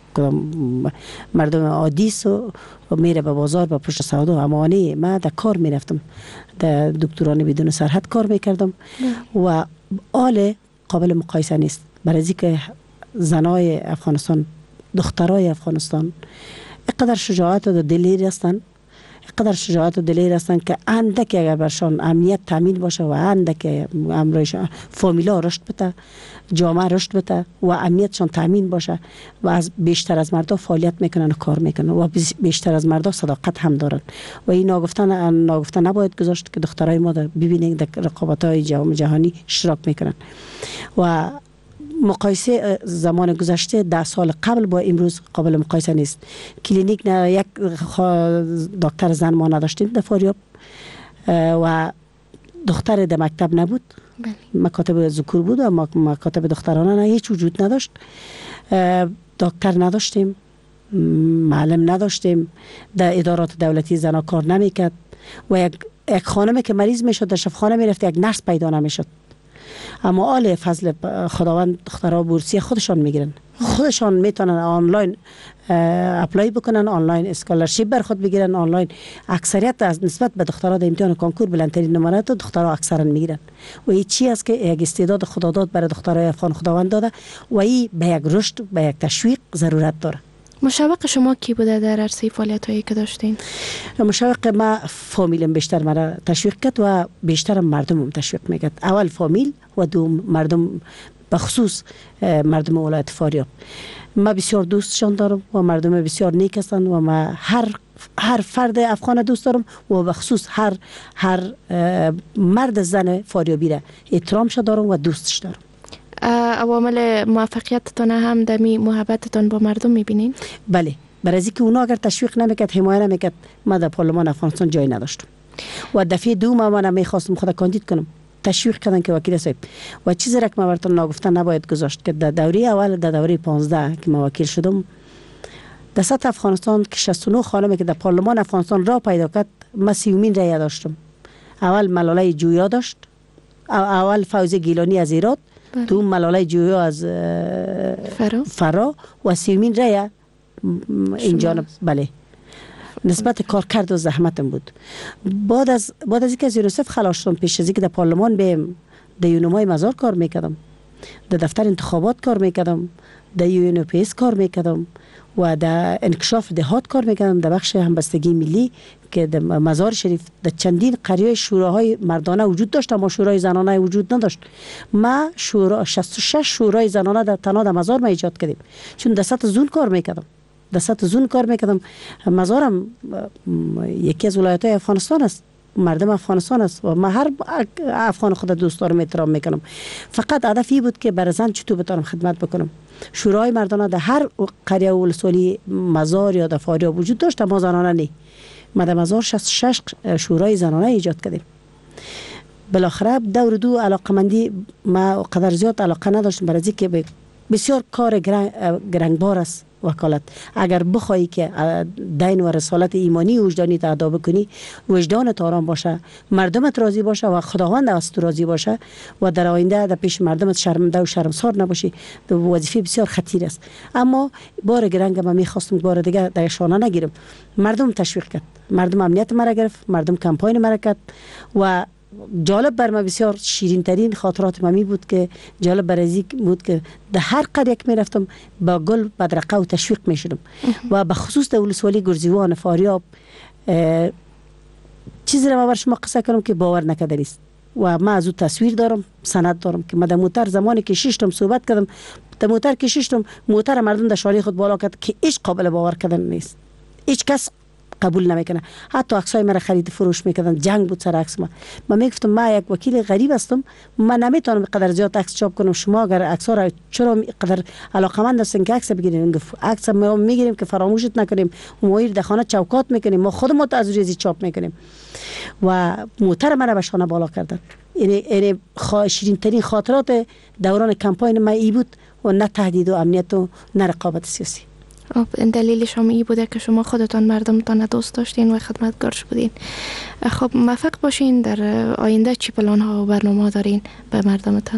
Speaker 5: مردم عادی و میره به بازار با پشت سودا. امانی ما در کار می رفتم، در دکتران بدون سرحد کار می کردم و آل قابل مقایسه نیست. برای اینکه زنای افغانستان، دخترای افغانستان اقدر شجاعت و دلیر هستند، اقدر شجاعت و دلیر هستند که اندک اگر برشان امنیت تامین باشه و اندک امروز فامیلا رشد بده، جامعه رشد بده و امنیتشان تامین باشه و از بیشتر از مردا فعالیت میکنن و کار میکنن و بیشتر از مردا صداقت هم دارن و این ناگفتن ناگفتن نباید گذاشت که دخترای ما ببینید در رقابت‌های جهانی اشتراک میکنن. و مقایسه زمان گذشته ده سال قبل با امروز قابل مقایسه نیست. کلینیک نه یک دکتر زن ما نداشتیم در فاریاب و دختر در مکتب نبود، مکاتب ذکور بود و مکاتب دخترانه نه هیچ وجود نداشت. دکتر نداشتیم، معلم نداشتیم، در ادارات دولتی زنا کار نمیکرد و یک یک خانمی که مریض میشد در شفاخانه میرفت یک نرس پیدا نمیشد. اما آل فضل خداوند دخترها بورسیه خودشان میگیرن، خودشان میتونن آنلاین اپلای بکنن، آنلاین اسکالرشیپ بر خود بگیرن، آنلاین. اکثریت از نسبت به دخترها در امتحان کنکور بلندترین نمره تو دخترها اکثرا میگیرن و این چی است که یک استعداد خدا داد برای دخترای افغان خداوند داده و این به یک رشد، به یک تشویق ضرورت داره.
Speaker 4: مشوق شما کی بوده در عرصه فعالیت‌هایی که داشتین؟
Speaker 5: مشوق ما فامیلم بیشتر مرا تشویق کرد و بیشتر مردمم تشویق میکرد. اول فامیل و دوم مردم، بخصوص مردم ولایت فاریاب. ما بسیار دوستشان دارم و مردم بسیار نیک هستند و ما هر هر فرد افغان دوست دارم و به خصوص هر هر مرد زن فاریابی را احترامش دارم و دوستش دارم.
Speaker 4: عوامل موفقیتتان هم دمی محبتتان با مردم میبینین؟
Speaker 5: بله، برای اینکه اونا اگر تشویق نمیکرد، حمایت نمیکرد، ما در پارلمان افغانستان جای نداشتم. و دفعه دوم من میخواستم خود کاندید کنم، تشویق کردن که وکیل صاحب و چیزی را که ما براتون نگفتن نباید گذاشت که در دوره اول، در دوره پانزده که ما وکیل شدم، در سطح افغانستان که شصت و نه خانمی که در پارلمان افغانستان را پیدا کرد، ما سیومین رای داشتم. اول ملاله جویا داشت، اول فوزی گیلانی از ایراد، تو ملاله جویا از فرا, فرا و سیومین رای این جانب. بله، نسبت کارکرد و زحمتم بود. بعد از بعد از اینکه از یونیسف خلاص شدم، پیش از اینکه در پارلمان بیم، در یونمای مزار کار میکردم، در دفتر انتخابات کار میکردم، در یو ان او پی اس کار میکردم و در انکشاف دهات کار میکردم، در بخش همبستگی ملی که در مزار شریف در چندین قریه شوراهای مردانه وجود داشت اما شورای زنانه وجود نداشت. ما شورا شصت و شش شورای زنانه در تنها در مزار ما ایجاد کردیم، چون در سطح زون کار میکردم. در سطح زون کار میکردم. مزارم یکی از ولایت‌های افغانستان است، مردم افغانستان است و من هر افغان خود دوست دارم، احترام میکنم. فقط هدفی بود که بر زن چطور بتونم خدمت بکنم. شورای مردانه در هر قریه و ولسوالی مزار یا در فاریاب وجود داشت اما زنانه نه. ما در مزار شصت و شش شورای زنانه ایجاد کردیم. بالاخره دور دو علاقمندی ما قدر زیاد علاقه نداشتم، برای اینکه بسیار کار گرانبار است وکالت. اگر بخوایی که دین و رسالت ایمانی وجدانی تا ادا بکنی، وجدانت آرام باشه، مردمت راضی باشه و خداوند از تو راضی باشه و در آینده در پیش مردمت شرمنده و شرمسار نباشی، وظیفه بسیار خطیر است. اما بار گرنگ ما میخواستم بار دیگه در شانه نگیرم. مردم تشویق کرد، مردم امنیت مرا گرفت، مردم کمپاین مرا کرد و جالب بر ما بسیار شیرین ترین خاطرات ما می بود که جالب برای بود که در هر قریه که می رفتم با گل بدرقه و تشویق می شدم و به خصوص در ولسوالی گرزیوان فاریاب چیزی را ما بر شما قصه کنم که باور نکرده است و ما از او تصویر دارم، سند دارم که ما در موتر زمانی که ششتم صحبت کردم، در موتر که ششتم موتر مردم در شانه خود بالا کرد که هیچ قابل باور کردن نیست، هیچ کس قبول نمیکنه. حتی عکسای مرا خرید فروش میکردن، جنگ بود سر عکس ما. من میگفتم ما یک وکیل غریب هستم، من نمیتونم قدر زیاد عکس چاپ کنم. شما اگر عکس‌ها را چرا قدر علاقمند هستین که عکس بگیرین؟ عکس ما میگیریم که فراموشت نکنیم، مویر در خانه چوکات میکنیم، ما خودمون از ریزی چاپ میکنیم و موتر مرا به شانه بالا کردن. یعنی یعنی شیرین ترین خاطرات دوران کمپاین ما ای بود و نه تهدید و امنیت و نه رقابت سیاسی.
Speaker 4: دلیل شما ای بوده که شما خودتان مردمتان دوست داشتین و خدمتگارش بودین. خب موفق باشین. در آینده چی پلان ها و برنامه دارین به مردمتان؟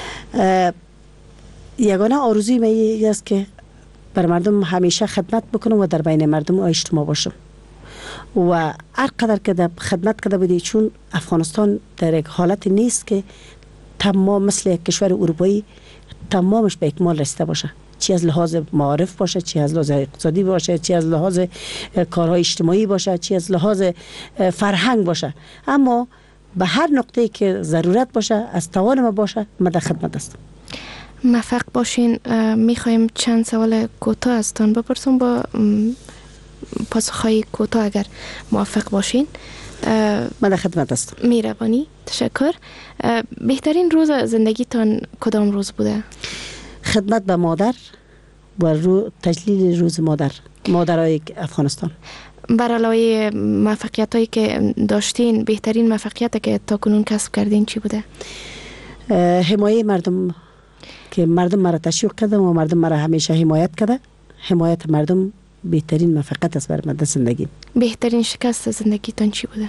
Speaker 5: یگانه آرزوی من این است که بر مردم همیشه خدمت بکنم و در بین مردم اجتماع باشم و هر قدر که در خدمت کرده بودی، چون افغانستان در یک حالت نیست که تمام مثل یک کشور اروپایی تمامش به اکمال رسیده باشه، چی از لحاظ معارف باشه، چی از لحاظ اقتصادی باشه، چی از لحاظ کارهای اجتماعی باشه، چی از لحاظ فرهنگ باشه. اما به هر نقطه‌ای که ضرورت باشه، از توان ما باشه، ما در خدمت هستم.
Speaker 4: موفق باشین. میخوایم چند سوال کوتاه ازتان بپرسم با پاسخهای کوتاه اگر موفق باشین.
Speaker 5: من در خدمت هستم.
Speaker 4: مهربانی، تشکر. بهترین روز زندگیتان کدام روز بوده؟
Speaker 5: خدمت به مادر و رو تجلیل روز مادر مادرای افغانستان.
Speaker 4: بر علاوه موفقیت هایی که داشتین، بهترین موفقیت که تا کنون کسب کردین چی بوده؟
Speaker 5: حمایت مردم، که مردم مرا تشویق کرده و مردم مرا همیشه حمایت کرده. حمایت مردم بهترین موفقیت است برای من در زندگی.
Speaker 4: بهترین شکست زندگیتان چی بوده؟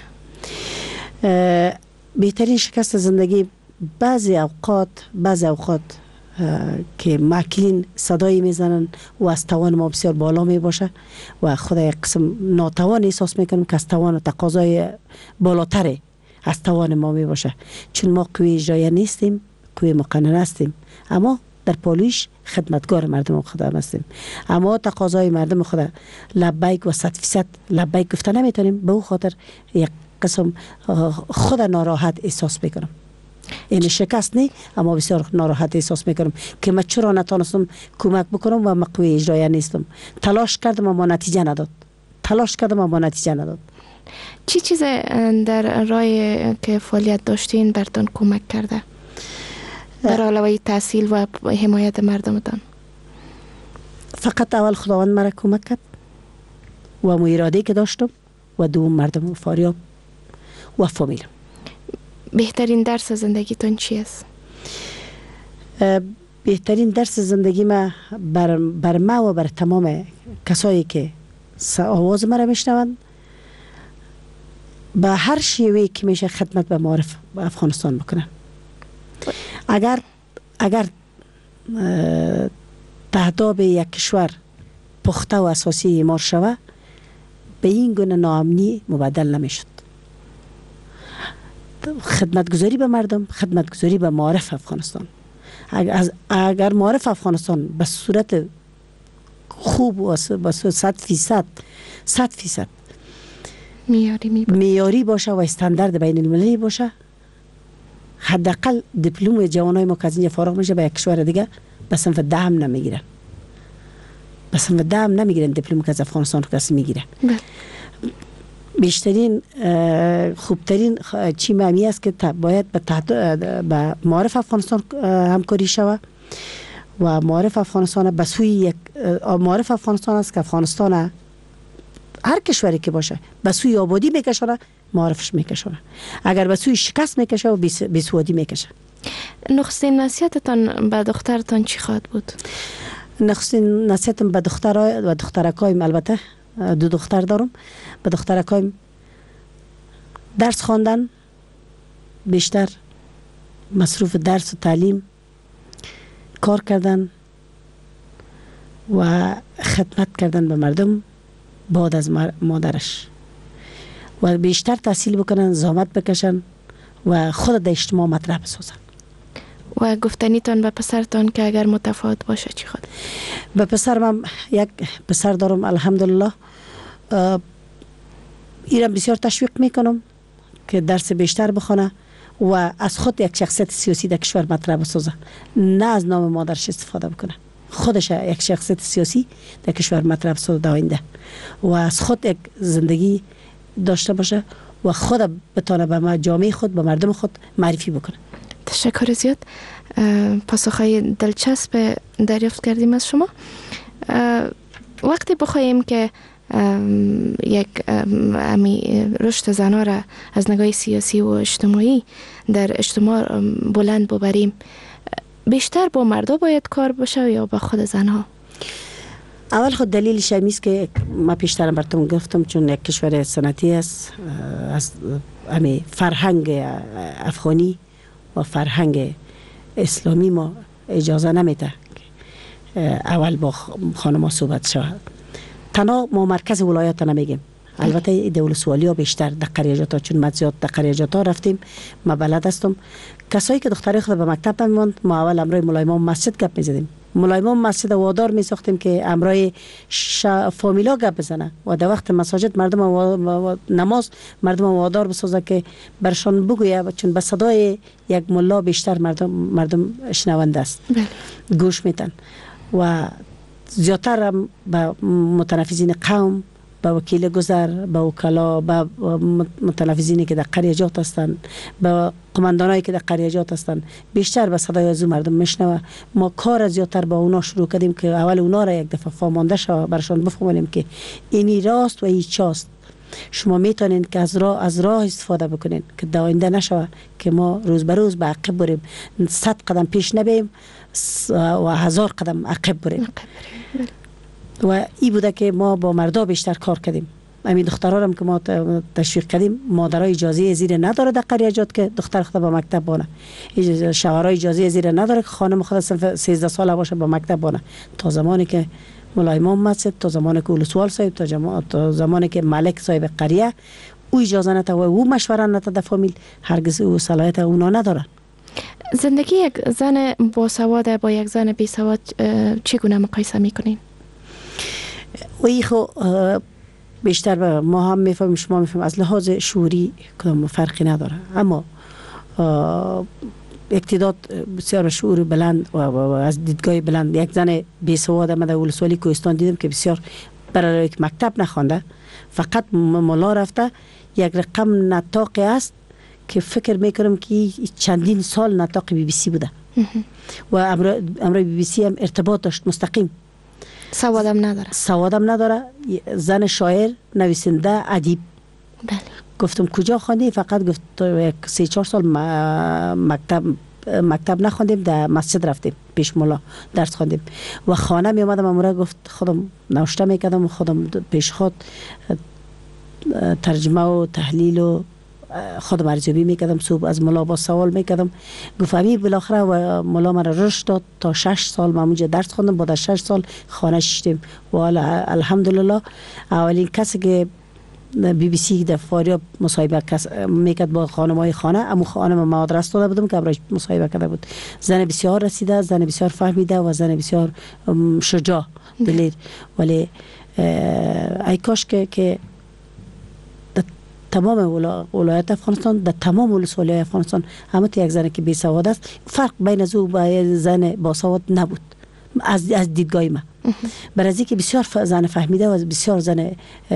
Speaker 5: بهترین شکست زندگی بعضی اوقات بعضی اوقات که ماکلین صدایی میزنن و از توان ما بسیار بالا می باشه و خود یک قسم ناتوان احساس میکنم که از توان و تقاضای بالاتر از توان ما می باشه، چون ما قوی اجرایی نیستیم، قوی مقننه هستیم، اما در پالویش خدمتگار مردم خدا هستیم. اما تقاضای مردم خدا لبیک و صد فیصد لبیک گفته نمیتونیم. به او خاطر یک قسم خود ناراحت احساس میکنم. این شکست نه، اما بسیار ناراحت احساس میکنم که من چرا نتونستم کمک بکنم و من قوی اجرایی نیستم. تلاش کردم اما نتیجه نداد. تلاش کردم اما نتیجه نداد.
Speaker 4: چی چیز در راه که فعالیت داشتین برتون کمک کرده؟ در علاوه تحصیل و حمایت مردمتان؟
Speaker 5: فقط اول خداوند مرا کمک کرد و مو اراده که داشتم و دوم مردم فاریاب و فامیلم.
Speaker 4: بهترین درس زندگیتون چی است؟
Speaker 5: بهترین درس زندگی ما بر, بر ما و بر تمام کسایی که آواز مرا میشنوند به هر شیوهی که میشه خدمت به معارف افغانستان بکنن. اگر اگر تهداب یک کشور پخته و اساسی ایمار شوه به این گونه ناامنی مبدل نمیشد. خدمتگزاری به مردم، خدمتگزاری به معارف افغانستان. اگر, اگر معارف افغانستان به صورت خوب و به صد فیصد صد فیصد
Speaker 4: میاری
Speaker 5: میاری باشه و استاندارد بین المللی باشه، حداقل دیپلم جوانای ما که از اینجا فارغ میشه به یک کشور دیگه به صنف دهم نمیگیرن. به صنف دهم نمیگیرن دیپلم که از افغانستان کسی میگیره. بیشترین خوبترین چی معمی است که باید به تحت به معارف افغانستان همکاری شود و معارف افغانستان به سوی یک معارف افغانستان است که افغانستان هر کشوری که باشه به سوی آبادی میکشونه، معارفش میکشونه. اگر به سوی شکست میکشه و بیسوادی میکشه.
Speaker 4: نخستین نصیحتتان به دخترتان چی خواهد بود؟
Speaker 5: نخستین نصیحتم به دخترای و دخترکایم، البته دو دختر دارم، به دخترکایم درس خواندن، بیشتر مصروف درس و تعلیم، کار کردن و خدمت کردن به مردم بعد از مادرش و بیشتر تحصیل بکنن، زحمت بکشن و خود در اجتماع مطرح بسازن.
Speaker 4: و گفتنیتان به پسرتان که اگر متفاوت باشه چی خود؟
Speaker 5: به پسرم یک پسر دارم الحمدلله، ایران بسیار تشویق میکنم که درس بیشتر بخونه و از خود یک شخصیت سیاسی در کشور مطرح بسازه، نه از نام مادرش استفاده بکنه. خودش یک شخصیت سیاسی در کشور مطرح بسازه در آینده و از خود یک زندگی داشته باشه و خود بتونه به جامعه خود، به مردم خود معرفی بکنه.
Speaker 4: تشکر زیاد. پاسخهای دلچسب دریافت کردیم از شما. وقتی بخوایم که یک امی رشد زنها را از نگاه سیاسی و اجتماعی در اجتماع بلند ببریم، بیشتر با مردا باید کار بشه یا با خود زنها؟
Speaker 5: اول خود دلیلش این است که ما پیشترم براتون گفتم چون یک کشور سنتی است، از امی فرهنگ افغانی و فرهنگ اسلامی ما اجازه نمیده اول با خانم ها صحبت شود. تنها ما مرکز ولایت نمیگیم، البته دولسوالی ها بیشتر در قریجات ها، چون ما زیاد در قریجات ها رفتیم، ما بلد هستم. کسایی که دختری خود به مکتب نمیموند، ما اول امرای مولای امام مسجد گپ میزدیم. مولای امام مسجد وادار میساختیم که امرای فامیلا گپ بزنه و در وقت مساجد مردم و نماز مردم وادار بسازه که برشان بگویه، چون به صدای یک ملا بیشتر مردم مردم شنونده است، گوش میتن. و زیادتر به متنفذین قوم، به وکیل گذر، به وکلا، به متنفذینی که در قریجات هستند، به قماندانایی که در قریجات هستند، بیشتر به صدای از مردم میشنوه. ما کار زیادتر با اونا شروع کردیم که اول اونا را یک دفعه فهمانده شوه، برشان بفهمونیم که اینی راست و این چاست. شما میتونین که از راه از راه استفاده بکنین که در آینده نشوه که ما روز به روز به عقب بریم، صد قدم پیش نبیم و هزار قدم عقب بریم. و این بوده که ما با مردا بیشتر کار کردیم. همین دخترها هم که ما تشویق کردیم، مادرای اجازه زیر نداره در قریجات که دختر خود به مکتب بانه، شوهرای اجازه زیر نداره که خانم خود سیزده ساله باشه به مکتب بانه. تا زمانی که مولای امام مسجد، تا زمانی که ولسوال صاحب، تا زمانی که ملک صاحب قریه او اجازه نده و او مشوره نده در فامیل، هرگز او صلاحیت اونا ندارن.
Speaker 4: زندگی یک زن با سواد با یک زن بی سواد چگونه مقایسه میکنین؟
Speaker 5: و ای خو بیشتر به ما هم میفهمیم، شما میفهمیم، از لحاظ شعوری کدام فرقی نداره، اما اقتدار بسیار شعور بلند و از دیدگاه بلند. یک زن بی سواد من در ولسوالی کوهستان دیدم که بسیار برای که مکتب نخوانده، فقط ملا رفته یک رقم نطاقی است که فکر میکنم که چندین سال نطاق بی بی سی بوده و امروی بی بی سی هم ارتباط داشت مستقیم.
Speaker 4: سوادم نداره.
Speaker 5: سوادم نداره. زن شاعر، نویسنده، ادیب.
Speaker 4: بله.
Speaker 5: گفتم کجا خواندی؟ فقط گفت یک سه چهار سال مکتب مکتب نخوندیم، در مسجد رفتیم پیش مولا درس خواندیم و خانه می اومدم. امورا گفت خودم نوشته میکردم، خودم پیش خود ترجمه و تحلیل و خودم ارزیابی میکردم. صبح از مولا با سوال میکردم. گفت امی بالاخره و مولا من رشد داد تا شش سال من اونجا درس خواندم. بعد از شش سال خانه شدیم و الحمدلله اولین کسی که بی بی سی در فاریاب مصاحبه میکرد با خانمای خانه، امو خانم ما آدرس داده بودم که ابراش مصاحبه کرده بود. زن بسیار رسیده، زن بسیار فهمیده و زن بسیار شجاع دلیر. ولی ای کاش که که تمام ولایت افغانستان، در تمام ولسوالی افغانستان همه یک زن که بی سواد است، فرق بین از او و زن با سواد نبود از از دیدگاه من. برای که بسیار زن فهمیده و بسیار زن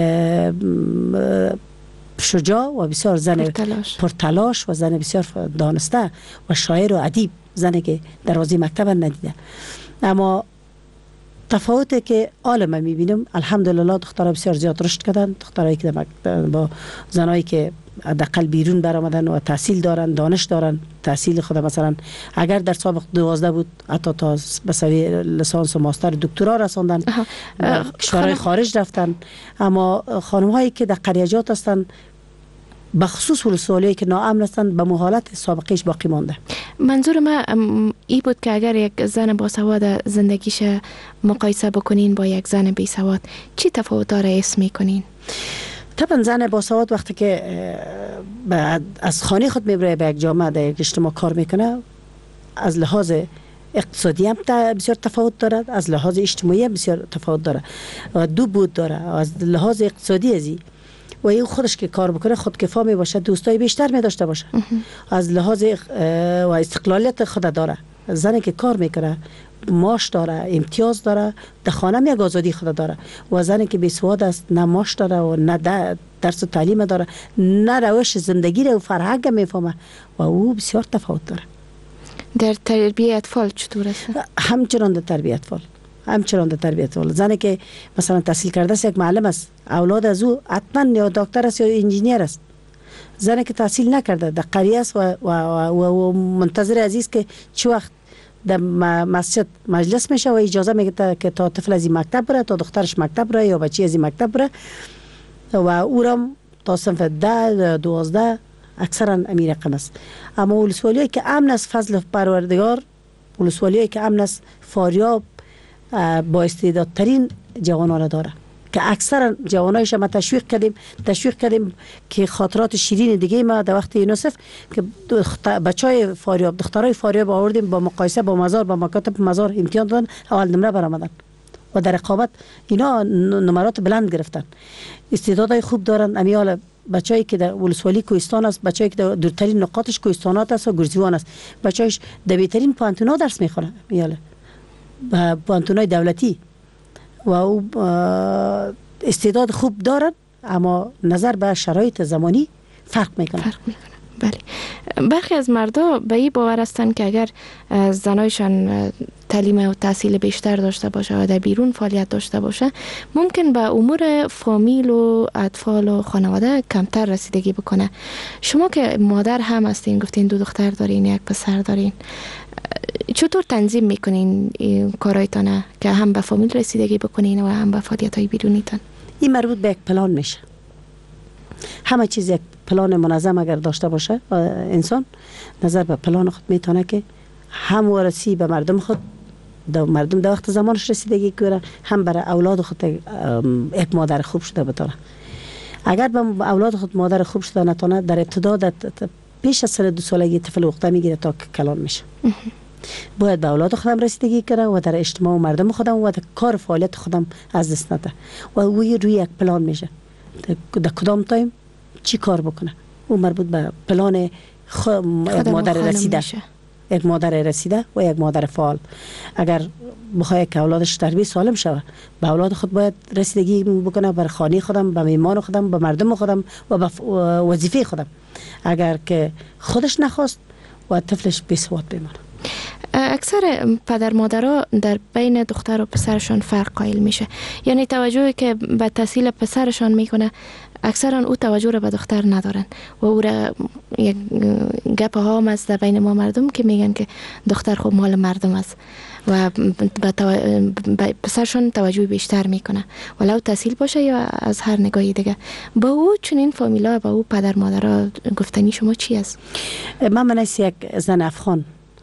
Speaker 5: شجاع و بسیار زن
Speaker 4: پرتلاش.
Speaker 5: پرتلاش و زن بسیار دانسته و شاعر و ادیب، زنی که دروازه مکتب ندیده. اما تفاوتی که عالم میبینم الحمدلله دخترها بسیار زیاد رشد کردن. دخترایی که با زنایی که حداقل بیرون برآمدن و تحصیل دارن، دانش دارن، تحصیل خود مثلا اگر در سابق دوازده بود حتی تا به سوی لیسانس و ماستر دکترا رساندن، کشورهای خارج رفتن. اما خانم هایی که در قریجات هستن بخصوص ولسوالی که ناامن هستند به حالت سابقش باقی مانده.
Speaker 4: منظور ما ای بود که اگر یک زن با سواد زندگیش مقایسه بکنین با یک زن بی سواد، چی تفاوت داره حس میکنین؟
Speaker 5: طبعا زن با سواد وقتی که از خانه خود میبره به یک جامعه در یک اجتماع کار میکنه، از لحاظ اقتصادی هم بسیار تفاوت دارد، از لحاظ اجتماعی هم بسیار تفاوت داره و دو بود داره. از لحاظ اقتصادی ازی و این خودش که کار بکنه خودکفا می باشه، دوستای بیشتر می داشته باشه. از لحاظ و استقلالیت خود داره. زنی که کار میکنه معاش داره، امتیاز داره، در خانه یک آزادی خود داره. و زنی که بی سواد است نه معاش داره و نه درس و تعلیم داره، نه روش زندگی رو و فرهنگ میفهمه و او بسیار تفاوت داره.
Speaker 4: در تربیت اطفال چطور است؟
Speaker 5: همچنان در تربیت اطفال همچنان در تربیت اطفال. زنی که مثلا تحصیل کرده است، یک معلم است، اولاد از او حتما یا دکتر است یا انجینیر است. زنی که تحصیل نکرده در قریه است و, و, و, و منتظر عزیز که چه وقت در مسجد مجلس میشه و اجازه میگه که تا طفل از این مکتب بره، تا دخترش مکتب بره یا بچی از این مکتب بره و او را تا صنف ده دوازده اکثرا امیر رقم است. اما ولسوالی که امن است فضل پروردگار، ولسوالی که امن است فاریاب با استعدادترین جوانان داره که اکثرا جوانایش ما تشویق کردیم تشویق کردیم که خاطرات شیرین دیگه ما در وقت یونسف که بچهای فاریاب دخترای فاریاب آوردیم با مقایسه با مزار با مکاتب مزار امتحان دادن، اول نمره برآمدن و در رقابت اینا نمرات بلند گرفتن. استعدادای خوب دارن. امیال بچه‌ای که در ولسوالی کوهستان است، بچه‌ای که در دورترین نقاطش کوهستانات است و گرزیوان است، بچه‌اش در بهترین پانتونا درس میخونه میاله با پانتونای دولتی و او استعداد خوب دارن، اما نظر به شرایط زمانی فرق میکنه.
Speaker 4: فرق میکنه. بله. برخی از مردا به این باور هستند که اگر زنایشان تعلیم و تحصیل بیشتر داشته باشه و در بیرون فعالیت داشته باشه، ممکن به امور فامیل و اطفال و خانواده کمتر رسیدگی بکنه. شما که مادر هم هستین، گفتین دو دختر دارین، یک پسر دارین، چطور تنظیم میکنین کارایتانه که هم به فامیل رسیدگی بکنین و هم به فعالیت‌های بیرونیتان؟ این
Speaker 5: مربوط به یک پلان میشه. همه چیز یک پلان منظم اگر داشته باشه انسان، نظر به پلان خود میتونه که هم ورسی به مردم خود در مردم در وقت زمانش رسیدگی کنه، هم برای اولاد خود یک مادر خوب شده بتونه. اگر به اولاد خود مادر خوب شده نتونه، در ابتدا در پیش از سن دو سالگی طفل وقته میگیره تا کلان میشه. باید به اولاد خودم رسیدگی کنه و در اجتماع و مردم خودم و در کار فعالیت خودم از دست نده و روی روی یک پلان میشه در کدام تایم چی کار بکنه. او مربوط به پلان خ... یک مادر رسیده یک مادر رسیده و یک مادر فعال. اگر بخواد که اولادش تربیت سالم شود، به اولاد خود باید رسیدگی بکنه، بر خانه خودم، به میمان خودم، به مردم خودم و به وظیفه خودم. اگر که خودش نخواست و طفلش بی‌سواد بمانه.
Speaker 4: اکثر پدر مادرها در بین دختر و پسرشان فرق قائل میشه، یعنی توجهی که به تحصیل پسرشان میکنه اکثرا او توجه را به دختر ندارن و او را یک گپ ها هم است در بین ما مردم که میگن که دختر خب مال مردم است و به تو... پسرشان توجه بیشتر میکنه ولو تحصیل باشه یا از هر نگاهی دیگه. با او چنین فامیلا، با او پدر مادرها گفتنی شما چی است؟
Speaker 5: من منیس یک زن افغان،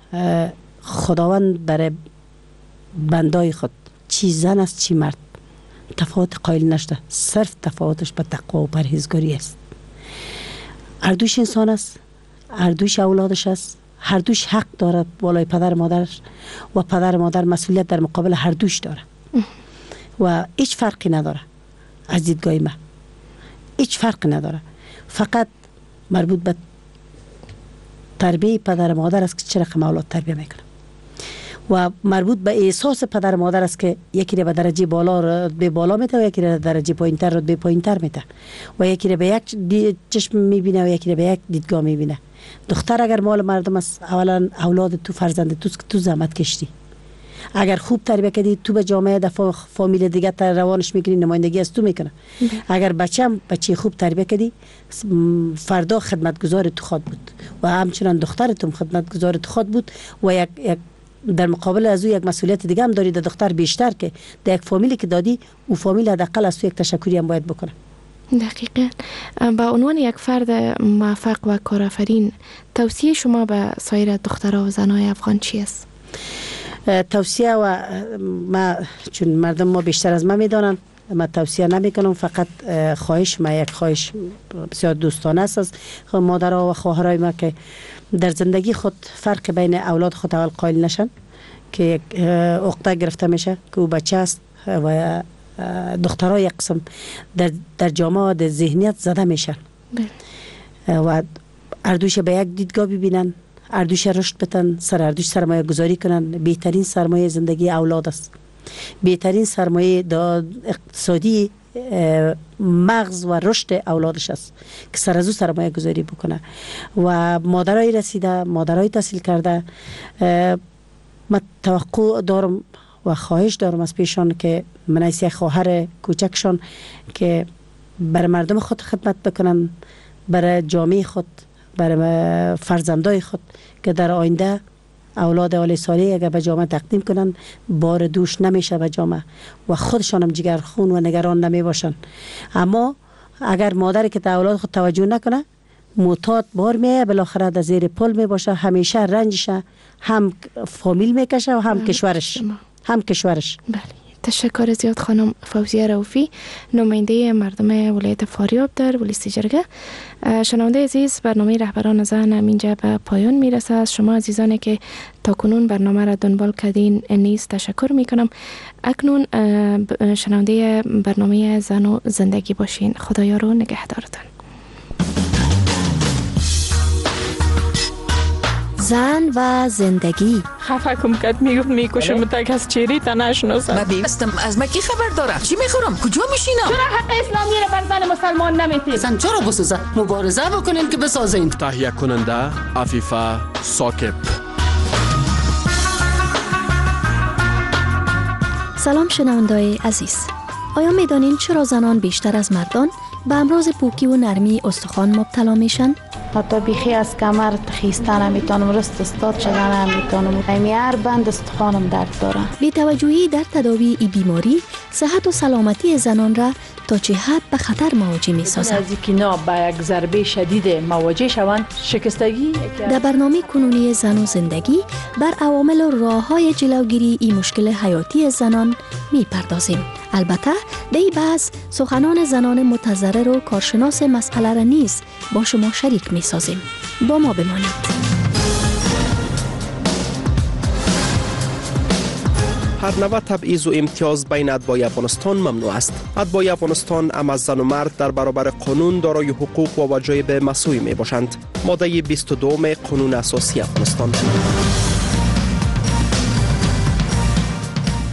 Speaker 5: خداوند برای بندای خود چی زن است چی مرد تفاوت قائل نشده، صرف تفاوتش به تقوا و پرهیزگاری است. هر دوش انسان است، هر دوش اولادش است، هر دوش حق دارد بالای پدر مادرش و پدر مادر مسئولیت در مقابل هر دوش داره و هیچ فرقی نداره. از دیدگاه من هیچ فرقی نداره، فقط مربوط به تربیه پدر مادر است که چه رقم اولاد تربیه میکنه و مربوط به احساس پدر مادر است که یکی را به درجه بالا را به بالا میته و یکی را درجه پایینتر را به پایینتر میته و یکی را به یک چشم میبینه و یکی را به یک دیدگاه میبینه. دختر اگر مال مردم است، اولا اولاد تو فرزند توست که تو زحمت کشتی، اگر خوب تربیت کردی تو به جامعه دفعه فامیل دیگه تر روانش میکنی، نمایندگی از تو میکنه. اگر بچه هم بچه خوب تربیت کردی فردا خدمتگزار تو خود بود و همچنان دخترتون خدمتگزار تو خود بود و یک, یک در مقابل از او یک مسئولیت دیگه هم داری در دختر بیشتر که در یک فامیلی که دادی او فامیل حداقل از تو یک تشکری هم باید بکنه.
Speaker 4: دقیقاً. با عنوان یک فرد موفق و کارآفرین توصیه شما به سایر دخترها و زنای افغان چی است؟
Speaker 5: توصیه و ما چون مردم ما بیشتر از ما میدانند ما توصیه نمی کنم، فقط خواهش ما یک خواهش بسیار دوستانه است از مادرها و خواهرای ما که در زندگی خود فرق بین اولاد خود اول قائل نشن که یک عقده گرفته میشه که او بچه است و دخترها یک قسم در, در جامعه و در ذهنیت زده میشن و اردوش به یک دیدگاه ببینن، اردوش رشد بتن، سر اردوش سرمایه گذاری کنن. بهترین سرمایه زندگی اولاد است، بهترین سرمایه اقتصادی مغز و رشد اولادش است که سر از او سرمایه گذاری بکنه و مادرای رسیده، مادرای تحصیل کرده من توقع دارم و خواهش دارم از پیشان که من از یک خواهر کوچکشان که بر مردم خود خدمت بکنن، بر جامعه خود، بر فرزندای خود که در آینده اولاد عالی سالی اگر به جامعه تقدیم کنن بار دوش نمیشه به جامعه و خودشان هم جگرخون و نگران نمی باشن. اما اگر مادری که تا اولاد خود توجه نکنه معتاد بار میه، بالاخره در زیر پل می باشه، همیشه رنجشه، هم فامیل میکشه و هم کشورش هم کشورش.
Speaker 4: بله، تشکر زیاد خانم فوزیه رؤوفی، نماینده مردم ولایت فاریاب در ولایت جرگه. شنونده عزیز، برنامه رهبران زن اینجا به پایان میرسه. از شما عزیزانی که تا کنون برنامه را دنبال کردین نیز تشکر میکنم. اکنون شنونده برنامه زن و زندگی باشین. خدایا رو نگهدارتان.
Speaker 10: زن و زندگی.
Speaker 11: خفه کم کد میگفت میکشم تک از چیری تا نشناسم.
Speaker 12: من بیستم از مکی خبر دارم. چی میخورم؟ کجا میشینم؟
Speaker 13: چرا حق اسلامی را بر زن مسلمان نمیتید؟
Speaker 12: زن چرا بسازه؟ مبارزه بکنین که بسازین.
Speaker 14: تهیه کننده عفیفه ساکب.
Speaker 10: سلام شنونده‌های عزیز. آیا میدانین چرا زنان بیشتر از مردان به امراض پوکی و نرمی استخوان مبتلا میشن؟
Speaker 15: حتی بیخی از کمر خیستن نمیتونم، رست استاد شدن نمیتونم، ایمی هر بند استخوانم درد داره.
Speaker 10: بی‌توجهی در تداوی این بیماری صحت و سلامتی زنان را تا چه حد به خطر مواجه می‌سازد.
Speaker 16: از اینکه اینا با یک ضربه شدید مواجه شوند، شکستگی.
Speaker 10: در برنامه کنونی زن و زندگی بر عوامل و راه‌های جلوگیری این مشکل حیاتی زنان می‌پردازیم. البته در این بحث سخنان زنان متضرر و کارشناس مسئله را نیز با شما شریک می‌سازیم. با ما بمانید.
Speaker 14: هر نوع تبعیض و امتیاز بین اتباع افغانستان ممنوع است. اتباع افغانستان هم از زن و مرد در برابر قانون دارای حقوق و وجایب مساوی می باشند. ماده بیست و دو قانون اساسی افغانستان.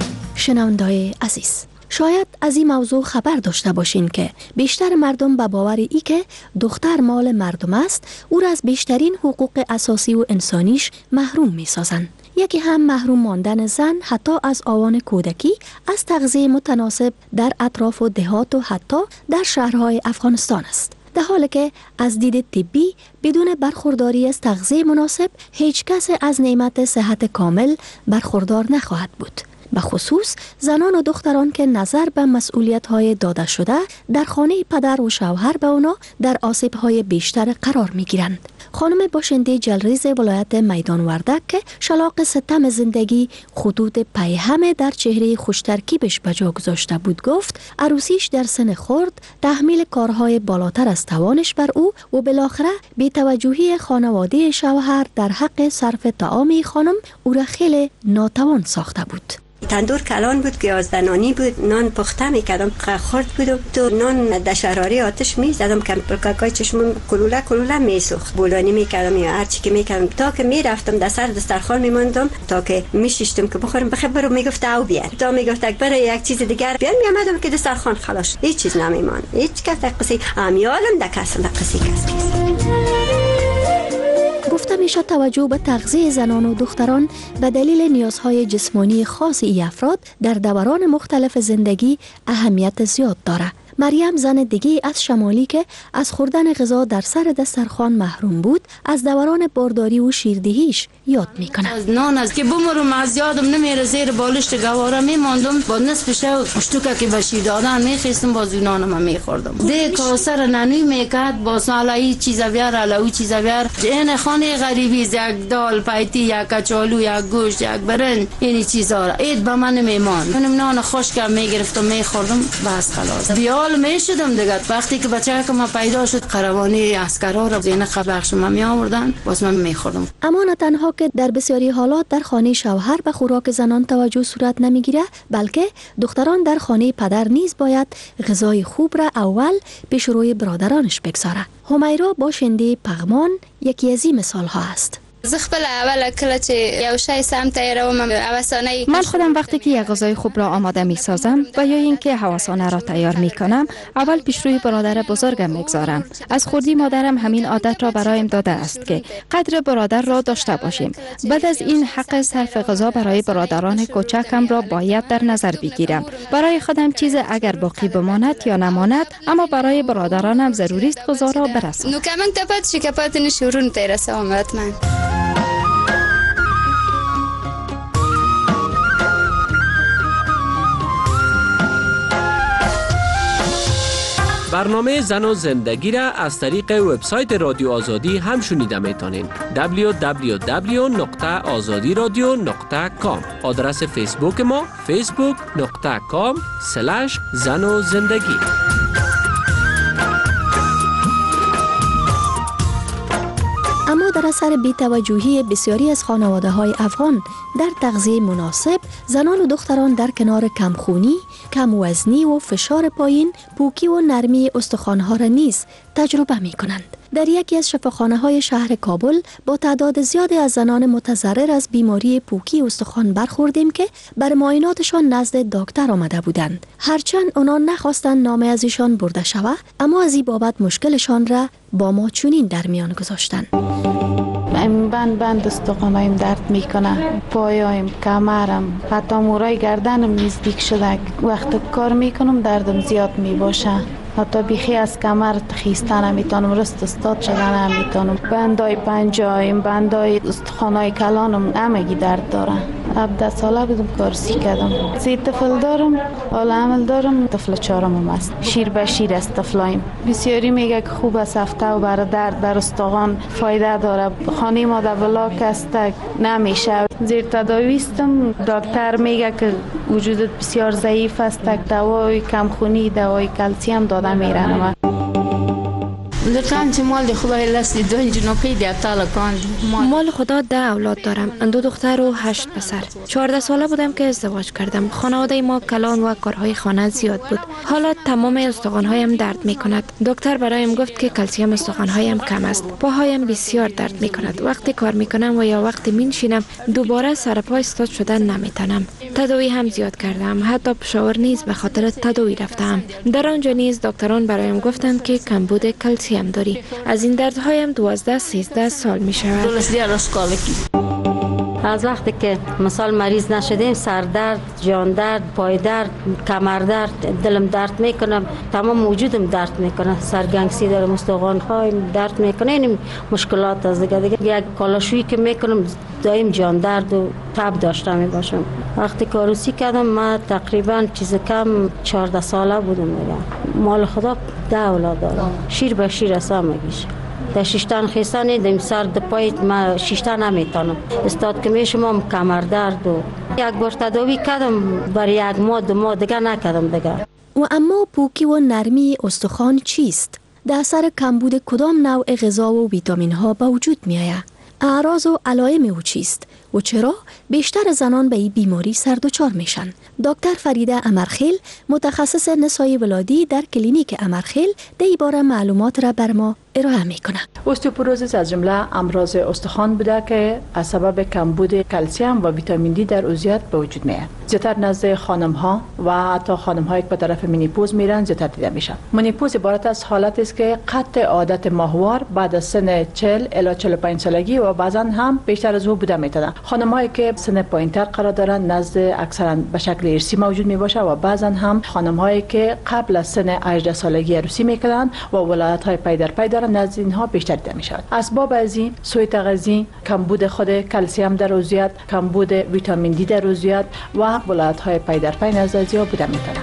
Speaker 10: شنوندای عزیز، شاید از این موضوع خبر داشته باشین که بیشتر مردم به باور ای که دختر مال مردم است او را از بیشترین حقوق اساسی و انسانیش محروم می سازند. یکی هم محروم ماندن زن حتی از آوان کودکی از تغذیه متناسب در اطراف و دهات و حتی در شهرهای افغانستان است. در حالی که از دید طبی بدون برخورداری از تغذیه مناسب هیچ کس از نعمت صحت کامل برخوردار نخواهد بود. به خصوص زنان و دختران که نظر به مسئولیت‌های داده شده در خانه پدر و شوهر به اونا در آسیب‌های بیشتر قرار می‌گیرند. خانم باشنده جلریز ولایت میدان وردک که شلاق ستم زندگی خطوط پیهم در چهره خوشترکیبش به جا گذاشته بود گفت عروسیش در سن خرد تحمیل کارهای بالاتر از توانش بر او و بالاخره بی‌توجهی خانواده شوهر در حق صرف طعام خانم او را خیلی ناتوان ساخته بود.
Speaker 17: تندور کلان بود، گیازده نانی بود، نان پخته میکردم، خورد بودم تو نان در شراری آتش میزدم که پلکاکای چشمم کلوله کلوله میسوخت، بولانی میکردم یا هر چی که میکردم تا که میرفتم در سر دسترخوان میماندم تا که میشیشتم که بخورم. بخیر برو میگفت او بیار، تا میگفت اکبر یک چیز دیگر بیار، میامدم که دسترخوان خلاص هیچ چیز نمیمان، هیچ کس قصه امیالم در کس در قصه کس.
Speaker 10: گفته میشه توجه به تغذیه زنان و دختران به دلیل نیازهای جسمانی خاص ای افراد در دوران مختلف زندگی اهمیت زیاد داره. مریم زن دیگه از شمالی که از خوردن غذا در سر دسترخوان محروم بود از دوران بارداری و شیردهیش یاد میکنه.
Speaker 18: از نان از که بمرم از یادم نمیره زیر بالشت گواره میماندم با نصف شو اشتوکه که به شیر دادن میخیستم باز نانم میخوردم. ده کاسر ننوی میکرد با سالایی چیزا بیار علوی چیزا بیار این خانه غریبی یک دال پایتی یک کچالو یک گوشت یک برنج این چیزا را اید به من میمان. منم نان خشکم میگرفتم میخوردم بس خلاص. بیال میشدم دیگه. وقتی که بچه که ما پیدا شد قروانی عسکرا را زینه بخش ما می آوردن باز من میخوردم.
Speaker 10: اما نه تنها که در بسیاری حالات در خانه شوهر به خوراک زنان توجه صورت نمیگیره بلکه دختران در خانه پدر نیز باید غذای خوب را اول پیش روی برادرانش بگذاره. همیرا باشنده پغمان یکی از این مثال ها است.
Speaker 19: زخبل اول کله چې یو شای سم تیاروم اوسانه
Speaker 20: من خودم وقتی که یک غذای خوب را آماده می سازم و یا اینکه حواسانه را تیار می کنم اول پیش روی برادر بزرگم میگذارم. از خودی مادرم همین عادت را برایم داده است که قدر برادر را داشته باشیم. بعد از این حق صرف غذا برای برادران کوچکم را باید در نظر بگیرم. برای خودم چیز اگر باقی بماند یا نماند اما برای برادرانم ضروری است غذا را برسانم.
Speaker 19: نو کمن تپات شکپات نشورون تیرسام حتما.
Speaker 21: برنامه زن و زندگی را از طریق وبسایت رادیو آزادی هم شنیده میتونین. دبلیو دبلیو دبلیو نقطه آزادی رادیو نقطه کام. آدرس فیسبوک ما فیسبوک نقطه کام سلش زن و زندگی.
Speaker 10: اما در اثر بی‌توجهی بسیاری از خانواده‌های افغان در تغذیه مناسب، زنان و دختران در کنار کمخونی، کم وزنی و فشار پایین، پوکی و نرمی استخوان‌ها را نیز تجربه می‌کنند. در یکی از شفاخانه‌های شهر کابل با تعداد زیادی از زنان متضرر از بیماری پوکی استخوان برخوردیم که بر معایناتشان نزد دکتر آمده بودند. هرچند آنها نخواستند نام از ایشان برده شود، اما از این بابت مشکلشان را با ما چنین در میان گذاشتند.
Speaker 15: این بند بند استخوانایم درد میکنه، پایایم، کمرم، حتی مورای گردنم نزدیک شده. وقت کار میکنم دردم زیاد میباشه. حتی بیخی از کمر خیستن نمیتونم، رست استاد شدن نمیتونم. بندای پنجایم، بندای استخوانای کلانم همگی درد داره. هفده ساله بودم کارسی کردم. سی طفل دارم، حالا عمل دارم. طفل چهارمم است. شیر به شیر است طفلایم. بسیاری میگه که خوب است هفته و برای درد بر استخوان فایده داره. خانه ما در بلاک است نمیشه. زیر تداوی استم. دکتر میگه که وجودت بسیار ضعیف است. دوای کمخونی، دوای کلسیم داده میرن.
Speaker 18: دکان چه مال خدای لستی دو جنوبی دی اتالا کان
Speaker 4: مال خدا ده اولاد دارم، دو دختر و هشت پسر. چهارده ساله بودم که ازدواج کردم. خانواده ما کلان و کارهای خانه زیاد بود. حالا تمام استخوان‌هایم درد می‌کند. دکتر برایم گفت که کلسیم استخوان‌هایم کم است. پاهایم بسیار درد می‌کند. وقتی کار می‌کنم و یا وقتی می‌نشینم دوباره سر پا استاد شدن نمی‌تونم. تداوی هم زیاد کردم. حتی پشاور نیز به خاطر تداوی رفتم. در آنجا نیز دکتران برایم گفتند که کمبود کلسیم داری. از این دردهایم دوازده سیزده سال می‌شود.
Speaker 1: از وقتی که مثال مریض نشدیم سردرد، جان درد، پای درد، کمر درد، دلم درد میکنه، تمام وجودم درد میکنه، سرگنگسی دارم، استخوان‌هایم درد میکنه. این مشکلات از دیگه دیگه یک کالاشویی که میکنم دایم جان درد و تب داشته میباشم. وقتی کاروسی کردم ما تقریبا چیز کم چهارده ساله بودم دیگه. مال خدا ده اولاد دارم. شیر به شیر اصلا میگیشه. در شیشتن خیستانی دیم سر د پای ما شیشتن نمیتونم استاد که میشم کمر درد و یک بار تداوی کردم برای یک ماه دو ماه دیگه نکردم دیگه.
Speaker 10: و اما پوکی و نرمی استخوان چیست؟ در اثر کمبود کدام نوع غذا و ویتامین ها به وجود می آید؟ اعراض و علائم او چیست و چرا بیشتر زنان به این بیماری سردوچار میشن؟ دکتر فریده امرخیل متخصص نسای ولادی در کلینیک امرخیل در این باره معلومات را بر ما ارائه میکنه.
Speaker 16: استئوپوروزیس از جمله امراض استخوان بوده که از سبب کمبود کلسیم و ویتامین دی در عضویت به وجود میاد. زیاتر نزد خانم ها و حتی خانم هایی که به طرف منیپوز میرن زیاتر دیده میشن. منیپوز عبارت از حالتی است که قطع عادت ماهوار بعد از سن چهل الی چهل و پنج سالگی و بعضا هم بیشتر از او بوده میتونه. خانم هایی که سن پایینتر قرار دارن نزد اکثرا به شکل ارثی موجود میباشه و بعضا هم خانم هایی که قبل از سن هجده سالگی عروسی میکنن و ولادت های پی در پی دارن نزد اینها بیشتر دیده میشود. اسباب از این سوء تغذیه، کمبود خود کلسیم در عضویت، کمبود ویتامین دی در عضویت و ولادت های پی در پی نزد ازیا بوده میتونه.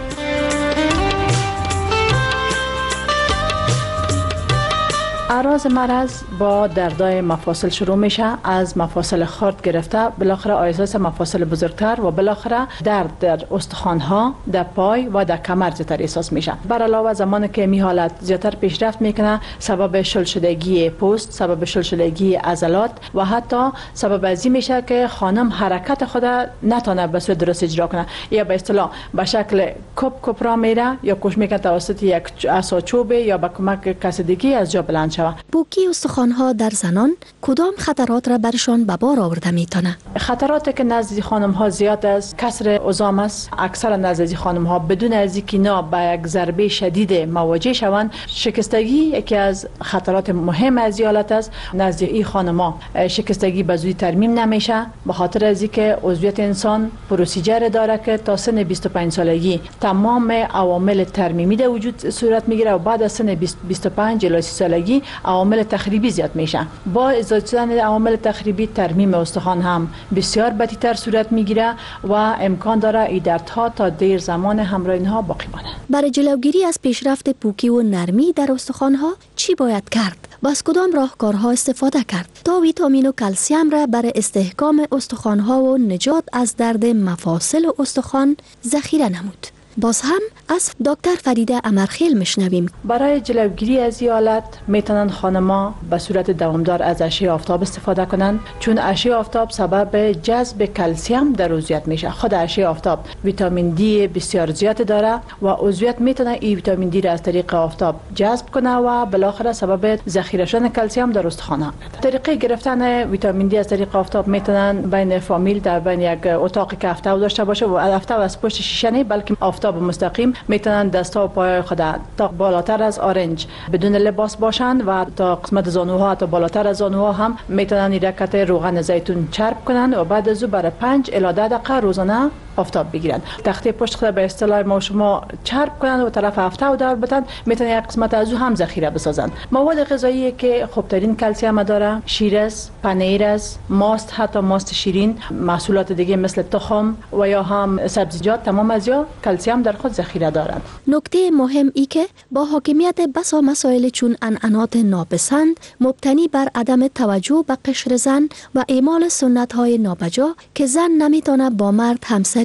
Speaker 16: اعراض مرض با دردای مفاصل شروع میشه، از مفاصل خرد گرفته بالاخره اساس مفاصل بزرگتر و بالاخره درد در استخوان ها، در پای و در کمر زیاتر احساس میشه. بر علاوه زمانی که می حالت زیاتر پیشرفت میکنه سبب شل شدگی پوست، سبب شل شدگی عضلات و حتی سبب ازی میشه که خانم حرکت خود نتونه به صورت درست اجرا کنه یا به اصطلاح به شکل کپ کپ را میره یا کوش میکنه توسط یک عصا چوب یا به کمک کسیدگی از جا بلند شود.
Speaker 10: پوکی استخوان‌ها در زنان کدام خطرات را برشان به بار آورده میتونه؟
Speaker 16: خطراتی که نزد خانم‌ها زیاد است، کسر عظام است. اکثر نزد خانم‌ها بدون از اینکه اینا با یک ضربه شدید مواجه شوند، شکستگی یکی از خطرات مهم از حالت است. نزد این خانم‌ها شکستگی به زودی ترمیم نمیشه به خاطر از اینکه عضویت انسان پروسیجر داره که تا سن بیست و پنج سالگی تمام عوامل ترمیمی در وجود صورت میگیره و بعد از سن بیست و پنج الی سی سالگی عوامل تخریبی زیاد میشن. با ازدواج شدن عوامل تخریبی ترمیم استخوان هم بسیار بدتر صورت میگیره و امکان داره این دردها تا دیر زمان همراه اینها باقی مانه.
Speaker 10: برای جلوگیری از پیشرفت پوکی و نرمی در استخوان‌ها چی باید کرد؟ و از کدام راهکارها استفاده کرد تا ویتامین و کلسیم را برای استحکام استخوان‌ها و نجات از درد مفاصل و استخوان ذخیره نمود؟ باز هم از دکتر فریده امرخیل میشنویم.
Speaker 16: برای جلوگیری از این حالت میتونن خانم‌ها به صورت دوامدار از اشعه آفتاب استفاده کنند، چون اشعه آفتاب سبب جذب کلسیم در عضویت میشه. خود اشعه آفتاب ویتامین دی بسیار زیاد داره و عضویت میتونه این ویتامین دی را از طریق آفتاب جذب کنه و بالاخره سبب ذخیره شدن کلسیم در استخوان‌ها. طریقه گرفتن ویتامین دی از طریق آفتاب میتونن بین فامیل در بین یک اتاقی که آفتاب داشته باشه و آفتاب از پشت شیشه نه بلکه آفتاب مستقیم میتونن دستا و پای خود تا بالاتر از آرنج بدون لباس باشند و تا قسمت زانوها تا بالاتر از زانوها هم میتونن یک قطعه روغن زیتون چرب کنند و بعد از او برای پنج الی ده دقیقه روزانه آفتاب بگیرند. تخته پشت خود به اصطلاح ما شما چرب کنند و طرف آفتاب دار بدن میتونن یک قسمت از او هم ذخیره بسازند. مواد غذایی که خوبترین کلسیم داره شیر است، پنیر است، ماست، حتی ماست شیرین، محصولات دیگه مثل تخم و یا هم سبزیجات تمام از یا کلسیم در خود ذخیره دارند.
Speaker 10: نکته مهم ای که با حاکمیت بسا مسائل چون عنعنات ناپسند مبتنی بر عدم توجه به قشر زن و اعمال سنت های نابجا که زن نمیتونه با مرد همسری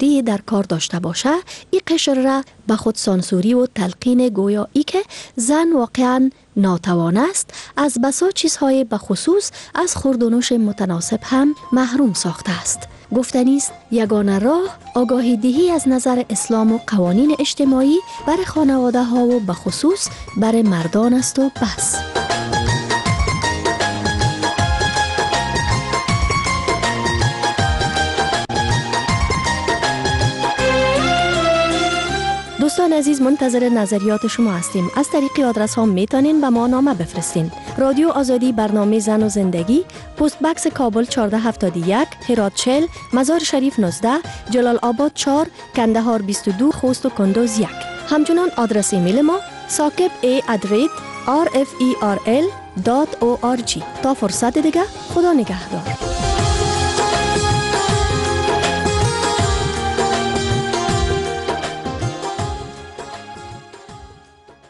Speaker 10: فکری در کار داشته باشه، این قشر را به خود سانسوری و تلقین گویا ای که زن واقعا ناتوان است از بسا چیزهای به خصوص از خوردنوش متناسب هم محروم ساخته است. گفتنی است یگانه راه آگاهی دهی از نظر اسلام و قوانین اجتماعی برای خانواده ها و به خصوص برای مردان است و بس. دوستان عزیز، منتظر نظریات شما هستیم. از طریق آدرس ها میتونین به ما نامه بفرستین. رادیو آزادی، برنامه زن و زندگی، پست بکس کابل چهارده هفتاد و یک، هرات چهل، مزار شریف نوزده، جلال آباد چهار، کندهار بیست و دو، خوست و کندوز یک. همچنان آدرس ایمیل ما ساکب ای ادریت آر اف ای آر ال دات او آر جی. تا فرصت دیگه، خدا نگهدار.